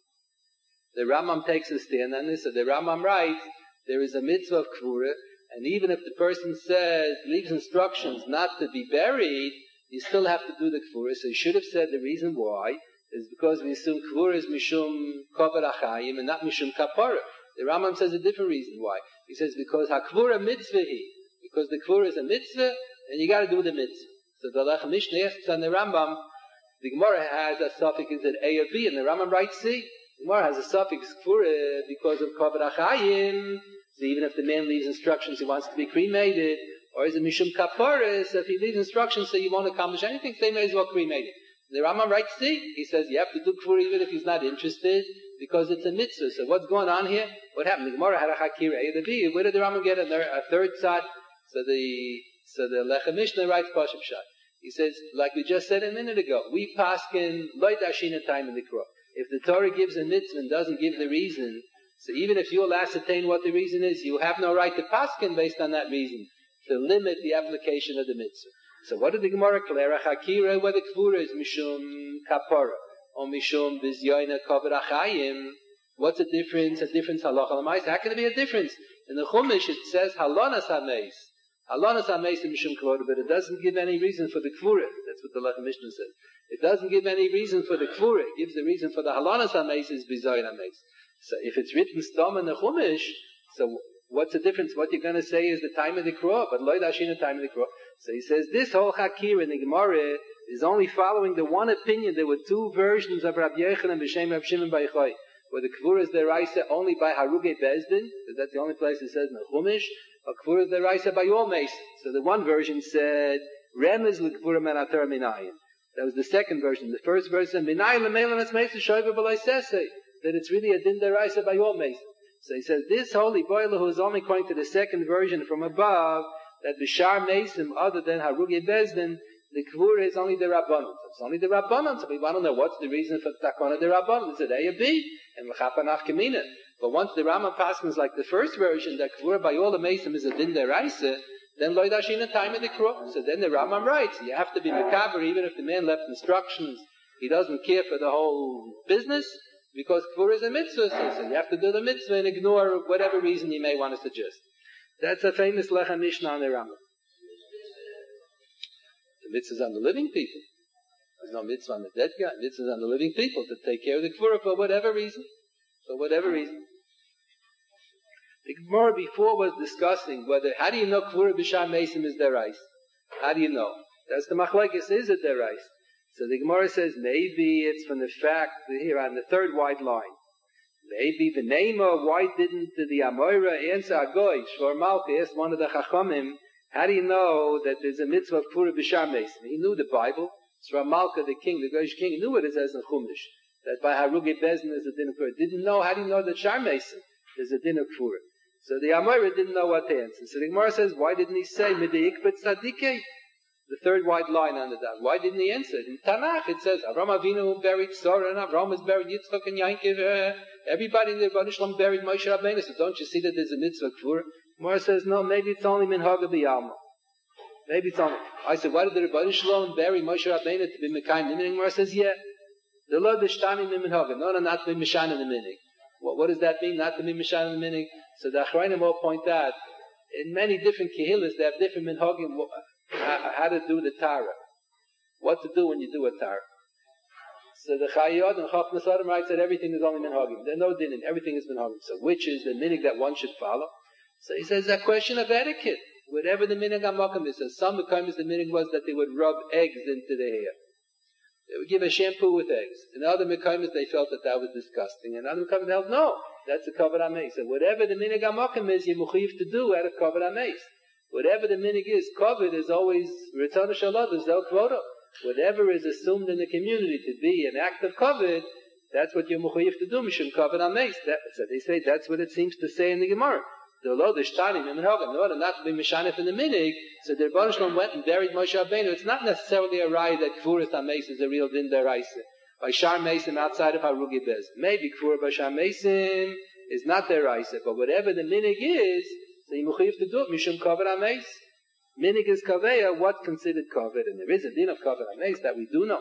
the Rambam takes a stand on this. So the Rambam writes, there is a mitzvah of Kvura, and even if the person says, leaves instructions not to be buried, you still have to do the Kvura. So you should have said the reason why is because we assume Kvura is Mishum Kovet Achayim and not Mishum Kapara. The Rambam says a different reason why. He says because HaKvura mitzvahi, because the Kvura is a mitzvah, and you got to do the mitzvah. So the Lechem Mishneh asks on the Rambam, the Gemara has a suffix, is it A or B? And the Rambam writes C. The Gemara has a suffix Kvura because of Kovet Achayim. So even if the man leaves instructions, he wants to be cremated, or is it Mishum Kapara? So if he leaves instructions, so you won't accomplish anything, so you may as well cremate it. The Rambam writes C. He says you have to do Kvura even if he's not interested, because it's a mitzvah. So what's going on here? What happened? The Gemara had a Chakira A to B. Where did the Rambam get a, a third side? So the so the Lechem Mishneh writes Pashup Shad. He says, like we just said a minute ago, we paskin loy dashin time in the Kro. If the Torah gives a mitzvah and doesn't give the reason, so even if you'll ascertain what the reason is, you have no right to paskin based on that reason to limit the application of the mitzvah. So what did the Gemara declare? Chakira, whether Kvura is Mishum Kapara or Mishum Bizyoina Kovet Achayim. What's the difference? A difference halacha l'mais. How can there be a difference? In the Chumash it says halonas hameis. Halanas HaMesim Mishum Kvoda, but it doesn't give any reason for the Kvura. That's what the Lechem Mishnah says. It doesn't give any reason for the Kvura. It gives the reason for the Halanas HaMesim is Bizayin HaMesim. So if it's written Stom in the Chumash, so what's the difference? What you're going to say is the time of the Krah, but Loi Dashin the time of the Krah. So he says this whole Hakir in the Gemara is only following the one opinion. There were two versions of Rabbi Yochanan B'Shem Rabbi Shimon Bar Yochai, where the Kvura is deraisa only by Haruge Bezdin, because that's the only place it says in the Chumash, or Kvura is deraisa by all Mason. So the one version said, Remez l'Kvura men atar minayin. That was the second version. The first verse said, Minayin l'meilan es Mason shoyver b'lai sesei, that it's really a din deraisa by all Mason. So he says, this holy boiler who is only according to the second version from above, that Bishar Mason, other than Haruge Bezdin, the Kvura is only the Rabbanon. So it's only the Rabbanon. So we want to know what's the reason for the Takana the Rabbanon. Is it A or B? And L'chapa Nafkamina. But once the Rambam passes is like the first version, that Kvura by all the Mesim is a Din Deraisa, then Loi Dashin time of the Krah. So then the Rambam writes, you have to be Mekaber even if the man left instructions. He doesn't care for the whole business, because Kvura is a mitzvah. So, so you have to do the mitzvah and ignore whatever reason you may want to suggest. That's a famous Lechem Mishnah on the Rambam. The mitzvah is on the living people. There's no mitzvah on the dead guy. Mitzvah is on the living people to take care of the Kvura for whatever reason. For whatever reason. The Gemara before was discussing whether, how do you know Kvura B'Shar Mesim is derais? How do you know? That's the machlekes, is it derais? So the Gemara says maybe it's from the fact that here on the third wide line. Maybe the name of why didn't the Amoira answer Agoy, Shvar Malka asked one of the Chachamim, how do you know that there's a mitzvah of Kvura B'Shar Mesim? He knew the Bible. Shvar Malka, the king, the Goyish king, knew it says in Chumash, that by Haruge Bezdin is a din of Kvura. Didn't know, how do you know that Shar Mesim is a din of Kvura? So the Amoira didn't know what to answer. So the Gemara says, why didn't he say Mideik Bet Tzadikei? The third white line on the down. Why didn't he answer? In Tanakh it says Avram Avinu buried Sarah and Avram is buried Yitzchak and Yankov. Uh, everybody in the Rebbeinu Shalom buried Moshe Rabbeinu. So don't you see that there's a mitzvah Kvura? Gemara says no. Maybe it's only Minhaga B'Yalma. Maybe it's only. I said, why did the Rebbeinu Shalom bury Moshe Rabbeinu to be Mekayim Niminig? Gemara says yeah. The Lord Ishtani Minhaga. No, no, not to be Mishan in the Minig. What, what does that mean? Not to be Mishan in the Minig. So the Achrayim all point out in many different kehillas they have different minhagim. How to do the Tara. What to do when you do a Tara. So the Chayot and Chaf Nasarim writes that everything is only minhagim. There's no din, everything is minhagim. So which is the minig that one should follow? So he says a question of etiquette. Whatever the minig amakam is. So some becomes the minig was that they would rub eggs into the hair. They would give a shampoo with eggs. In other mekamis they felt that that was disgusting. And other mekamis they held no, that's a covered ameis. So whatever the minig amakam is, you muchiv to do at a covered ameis. Whatever the minig is, covered is always return to shalom, is del kvodo. Whatever is assumed in the community to be an act of covered, that's what you're mechuyev to do. Mishum covered ameis. So they say that's what it seems to say in the Gemara. The Lord is shtanim in order not to be mishanef in the minig. So the Rebbeinu Shalom went and buried Moshe Rabbeinu. It's not necessarily a raya that kvuras ameis is a real din deraisa. By shar mesim outside of harugi bez. Maybe kfura by shar mesim is not deraisa, but whatever the minig is. So you mechuyev to do it, mishum kavod ameis. Minig is kaveya, what's considered kavod? And there is a din of kavod ameis that we do know.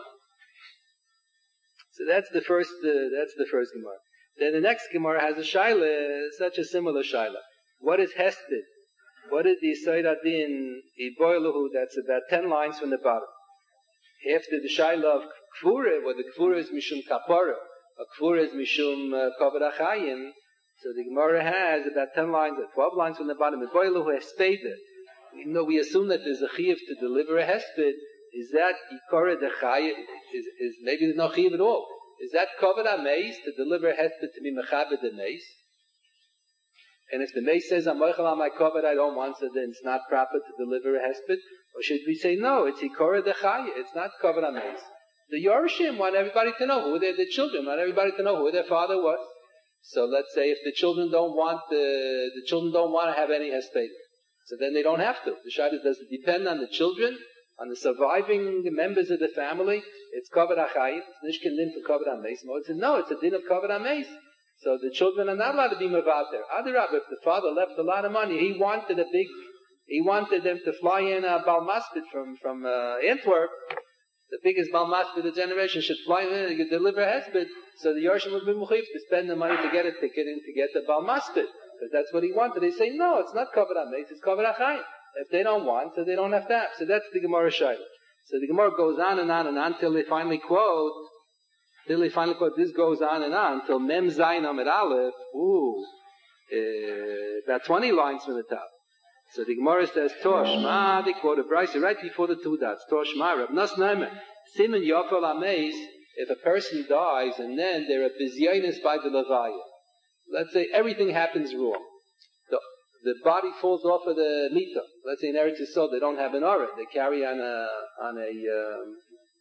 So that's the first, uh, that's the first Gemara. Then the next Gemara has a shaila, such a similar shaila. What is hested? What is the Yisod Adin Iboiluhu? That's about ten lines from the bottom. After the shaila of kfura, where the kfura is mishum kapara, or kfura is mishum kavod achayim. So the Gemara has about ten lines or twelve lines from the bottom. Iboiluhu hespeda. We know we assume that there's a chiyuv to deliver a hesped. Is that ikara dechayim? Is is maybe there's no chiyuv at all? Is that kavod ameis to deliver a hesped to be mechabed the meis? And if the meis says I'm moichel on my kavod, I don't want, so then it's not proper to deliver a hesped. Or should we say no? It's ikara dechayim. It's not kavod ameis. The Yorshim want everybody to know who they're the children. Want everybody to know who their father was. So let's say if the children don't want the the children don't want to have any hesped, so then they don't have to. The shayla does it depend on the children, on the surviving members of the family. It's kavod achayim. It's nishkin din for kavod ameis. No, it's a din of kavod ameis. So the children are not allowed to be mavad there. Adarab, if the father left a lot of money, he wanted a big, he wanted them to fly in a balmaspid from from uh, Antwerp. The biggest balmaspid of the generation should fly in and deliver a hesped. So the Yorshim would be muchif to spend the money to get a ticket and to get the balmaspid. Because that's what he wanted. They say, no, it's not kavod ameis, it's kavod achayim. If they don't want, so they don't have to have. So that's the Gemara Shaila. So the Gemara goes on and on and on until they finally quote, till they finally quote, this goes on and on until Mem Zayin Amid Aleph, ooh, uh, about twenty lines from the top. So the Gemara says, Toshma, they quote a Brisa right before the two dots. Toshma, Rab Nas Neimer, Simen Yofel Ameis, if a person dies and then they're a bizyonis by the Levaya. Let's say everything happens wrong. The, the body falls off of the mita. Let's say in Eretz Yisrael they don't have an aura. They carry on a, on a, um,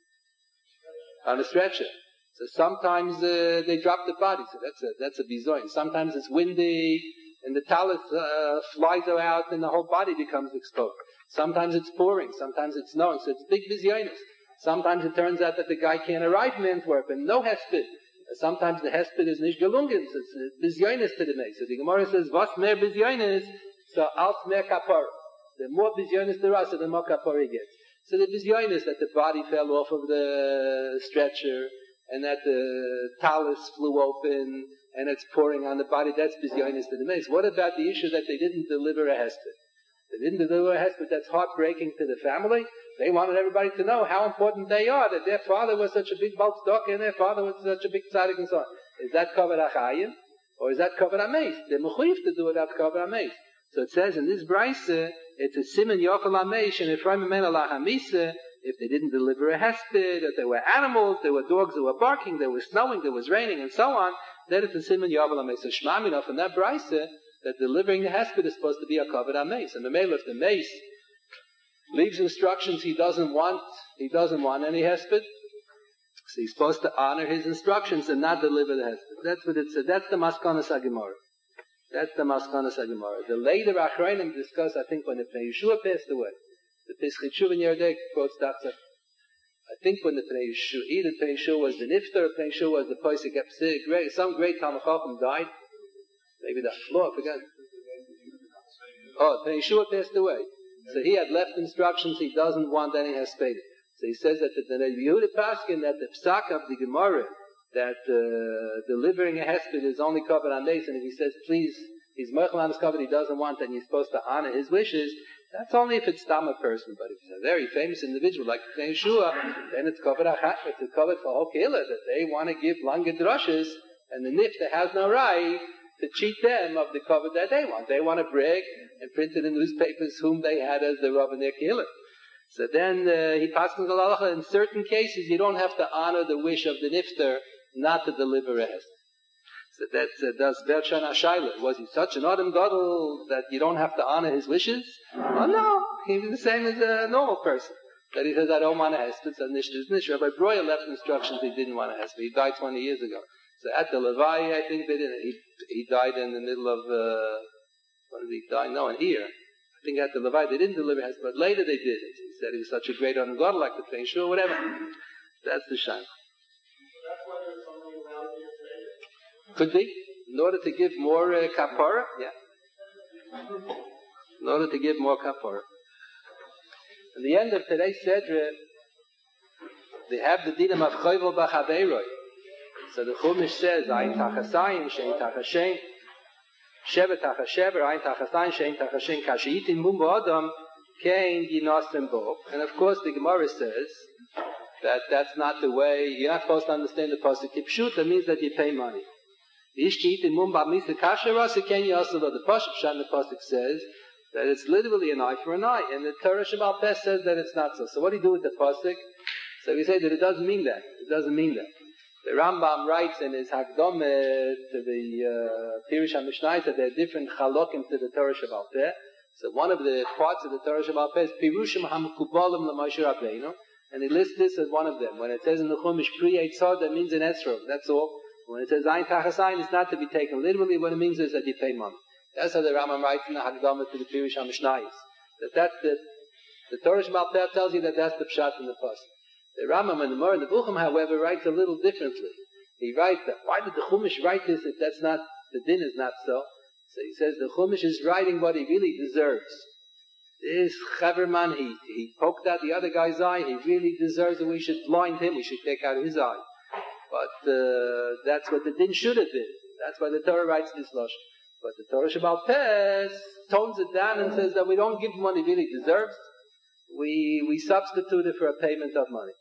on a stretcher. So sometimes uh, they drop the body. So that's a, that's a bizyoin. Sometimes it's windy and the talus uh, flies out and the whole body becomes exposed. Sometimes it's pouring. Sometimes it's snowing. So it's big bizyonis. Sometimes it turns out that the guy can't arrive in Antwerp and no hesped. Sometimes the hesped is nicht gelungen. So it's bizyonis to the mace. So the Gemara says, "Was mehr bizyonis, so als mehr kapar." The more bizyonis there are, so the more kapar he gets. So the bizyonis that the body fell off of the stretcher and that the talus flew open and it's pouring on the body. That's bizyonis to the mace. What about the issue that they didn't deliver a hesped? They didn't deliver a hesped. That's heartbreaking to the family. They wanted everybody to know how important they are, that their father was such a big bulk stock and their father was such a big tzaddik and so on. Is that covered achayim? Or is that covered ameis? They're mechuyev to do it out covered ameis. So it says in this brisa, it's a siman yofel ameis, and if if they didn't deliver a hesped, that there were animals, there were dogs that were barking, there was snowing, there was raining, and so on, then it's a siman yofel ameis. So shmam enough in that brisa, that delivering the hesped is supposed to be a covered ameis. And the male of the mace leaves instructions he doesn't want, he doesn't want any hesped. So he's supposed to honor his instructions and not deliver the hesped. That's what it said. That's the Maskanas HaGemara. That's the Maskanas HaGemara. The later Achronim discuss, I think, when the Pnei Yeshua passed away. The Pesach Tshuva in Yerdek quotes that. I think when the Pnei Yeshua, either Pnei Yeshua was the Nifter, Pnei Yeshua was the Pesach Epsig, some great Talmud Chacham died. Maybe the floor, I forgot. Oh, Pnei Yeshua passed away. So he had left instructions he doesn't want any hesped. So he says that the Yehuda Paskin, that the psak of the Gemara, that uh, delivering a hesped is only covered on days, and if he says, please, he's meichel on his covered, he doesn't want, then you're supposed to honor his wishes, that's only if it's tam a person. But if he's a very famous individual like Yeshua, then it's covered achat, it's covered for whole kehillah, that they want to give longer drushes, and the nifta has no right to cheat them of the cover that they want. They want to brag and print in the newspapers whom they had as the Rav in their kehillah. So then uh, he passes the halacha. In certain cases, you don't have to honor the wish of the nifter not to deliver a hesped. So that's uh, does Berchan Ashayla. Was he such an Adam Gadol that you don't have to honor his wishes? Oh no, he was the same as a normal person. That he says, I don't want a hesped. So nish is nish. Rabbi Breuer left instructions he didn't want a hesped. He died twenty years ago. So at the Levi, I think they didn't. He he died in the middle of uh, when did he die? No, in here. I think at the Levi they didn't deliver hesped, but later they did it. He said he was such a great Adam Gadol, like the Pnei Yeshua, whatever. That's the shine. Could be. In order to give more uh, kapara, yeah. In order to give more kapara. At the end of today's Sedra, they have the dinam of Choyvel B'Chaveiroi. So the Chumash says, Ayin Tachasayin, Shein Tachashen, Shevet Tachashever, Ayin Tachasayin, Shein Tachashen, Kashiyitin Mumbo Adam, Kein Yinosem Bo. And of course the Gemara says that that's not the way, you're not supposed to understand the pasuk. Kipshut, that means that you pay money. The pasuk Shan the pasuk says that it's literally an eye for an eye, and the Torah Sheba'al Peh says that it's not so. So what do you do with the pasuk? So we say that it doesn't mean that. It doesn't mean that. The Rambam writes in his Hakdameh to the uh, Pirush HaMishnah that there are different chalokim to the Torah Sheba'al Peh. So one of the parts of the Torah Sheba'al Peh is Pirushim HaMkubalim LaMoshe Rabbeinu, and he lists this as one of them. When it says in the Chumash Pri Eitzah, that means an Esrog. That's all. When it says Ayin Tachasayin, it's not to be taken literally. What it means is that you pay money. That's how the Rambam writes in the Hakdamah to the Pirush HaMishnayis. That that's the the Torah Sheba'al Peh tells you that that's the pshat in the pasuk. The Rambam and the Mor and the Bucham, however, writes a little differently. He writes that why did the Chumash write this if that's not the din is not so? So he says the Chumash is writing what he really deserves. This Chaverman, he he poked out the other guy's eye. He really deserves it. We should blind him. We should take out his eye. But uh, that's what the din should have been. That's why the Torah writes this lashon. But the Torah Shebaal Peh tones it down and says that we don't give him what he really deserves. We, we substitute it for a payment of money.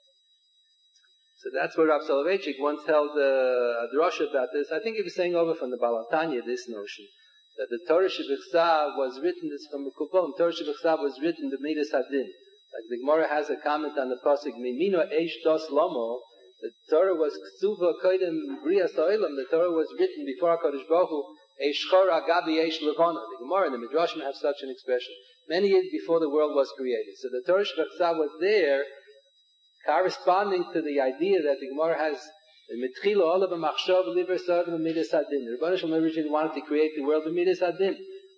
So that's where Rav Soloveitchik once held a, a drasha about this. I think he was saying over from the Baal HaTanya, this notion, that the Torah Shebichsav was written, this from the Kuppon, Torah Shebichsav was written the Midas Hadin. Like the Gemara has a comment on the pasuk, Mimino Eish Dos Lomo, the Torah was Ksuva Koidem Bria So'ilam, the Torah was written before HaKadosh Baruch Hu, Eish Chora Gabi Eish Levana. The Gemara and the Midrashim have such an expression. Many years before the world was created. So the Torah Shebichsav was there, corresponding to the idea that the Gemara has Mitchila all of a machshav liver sod of Midas Hadin. The Rebbeinu Shalom originally wanted to create the world of Midas Hadin.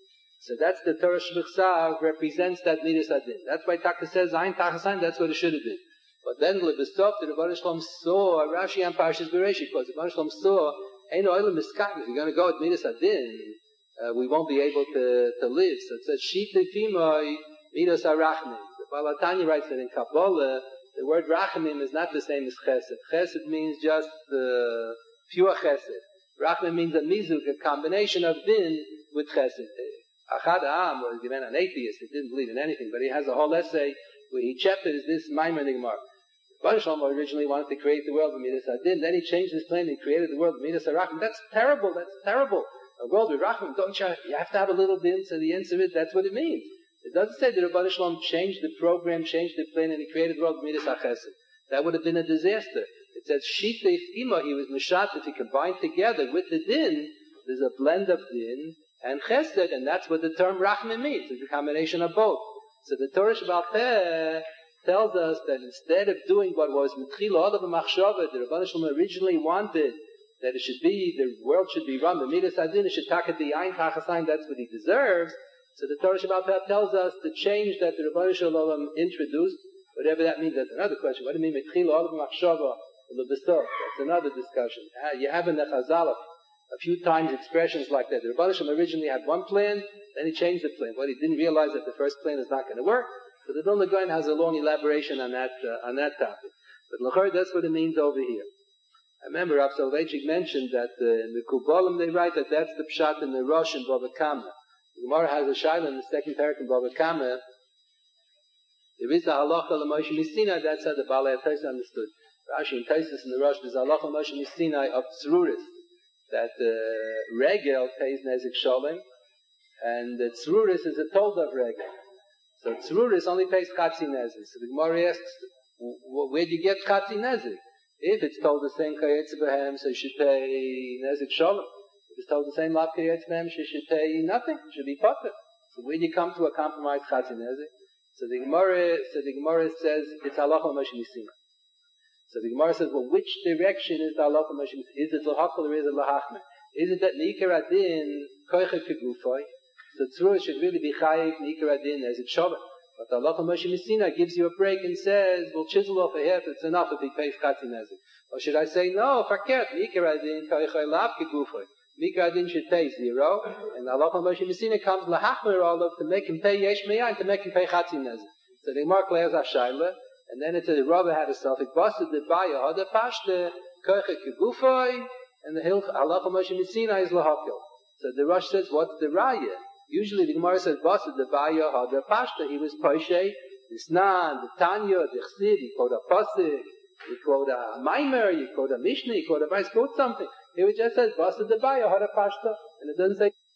So that's the Torah Shebichsav represents that Midas Hadin. That's why Taka says Ein Tachasain, that's what it should have been. But then Lebesov, the Rebbeinu Shalom saw Rashi and Parshas Bereshit, because the Rebbeinu Shalom saw Ein Oilam Miskak. If you're going to go with Midas Hadin, uh, we won't be able to, to live. So it says Shita Fimoi Midas Arachnim. The Baal HaTanya writes that in Kabbalah, the word Rachamim is not the same as Chesed. Chesed means just uh, pure Chesed. Rachamim means a mizuk, a combination of din with Chesed. Achad Ha'am was given an atheist, he didn't believe in anything, but he has a whole essay where he chapters this Maimon in the Gemara. Rebbeinu Shalom originally wanted to create the world with Midas Hadin, then he changed his plan, he created the world with Midas HaRachim. That's terrible, that's terrible. A world with Rachim, don't you, you have to have a little din, so the answer is, that's what it means. It doesn't say that Rebbeinu Shalom changed the program, changed the plan, and he created the world with Midas HaChesed. That would have been a disaster. It says, Shitei Fima, he was Meshat, if he combined together with the din, there's a blend of din and Chesed, and that's what the term Rachmim means. It's a combination of both. So the Torah Shebaal Peh tells us that instead of doing what was Mitchila all of the Machshava, the Rebbeinu Shalom originally wanted, that it should be, the world should be run, the Midas Hadin, it should takat the Ein Tachasain, that's what he deserves. So the Torah Shebaal Peh tells us the change that the Rebbeinu Shalom introduced, whatever that means. That's another question. What do you mean, Mitchila all of the Machshava, Lebesov? That's another discussion. You have in the Chazal a few times expressions like that. The Rebbeinu Shalom originally had one plan, then he changed the plan. But he didn't realize that the first plan is not going to work. So the Vilna Gaon has a long elaboration on that uh, on that topic. But l'chor, that's what it means over here. I remember Rav Soloveitchik mentioned that uh, in the Kubalim they write that that's the pshat in the Rosh and Bava Kama. The Gemara has a shaila in the second parak in Bava Kama. There is a halacha l'Moshe Misina. That's how the Balei HaTosfos understood. Rashi and Tosfos in the Rosh, there's a halacha l'Moshe Misina of tzruris, that uh, Regel pays Nezik Sholem, and the Tzruris is a told of Regel. So Tzruris only pays Chatzi Nezik. So the Gemara asks, where do you get Chatzi Nezik? If it's told the same Kayetz Behem, so you should pay Nezik Sholem. If it's told the same Lav Kayetz Behem, so you should pay nothing. It should be Potter. So where do you come to a compromised Chatzi Nezik? So the Gemara, so the Gemara says, it's Halacha Moshe Nisina. So the Gemara says, well, which direction is the halacha Moshe? Is it lahakol or is it lahachme? Is it that Nikar Adin koicha kegufoi? So tzruah should really be chayiv Nikar Adin as it shovet. But the halacha Moshe Misina gives you a break and says, we'll chisel off a half, it's enough if he pays Chatzi Nezik. Or should I say, no, fakert, Nikar Adin koicha lav kegufoi. Nikar Adin should pay zero, and the halacha Moshe Misina comes lahachme olav to make him pay yesh meyayin, to make him pay Chatzi Nezik. So the Gemara clears Ashayla. And then it says the Rabbi had a suffix, busted the baya, hada pashte, koicha kegufoi, and the hilch, halacha Moshe Misina is lahakil. So the Rosh says, what's the raya? Usually the Gemara says, busted the baya, hada pashte, he was poshe, the Snan, the Tanya, the Chsid, he quote a pasuk, he quote a Maimer, he quote a Mishnah, he quote a Vice, quote something. Here it just says, busted the baya, hada pashte, and it doesn't say,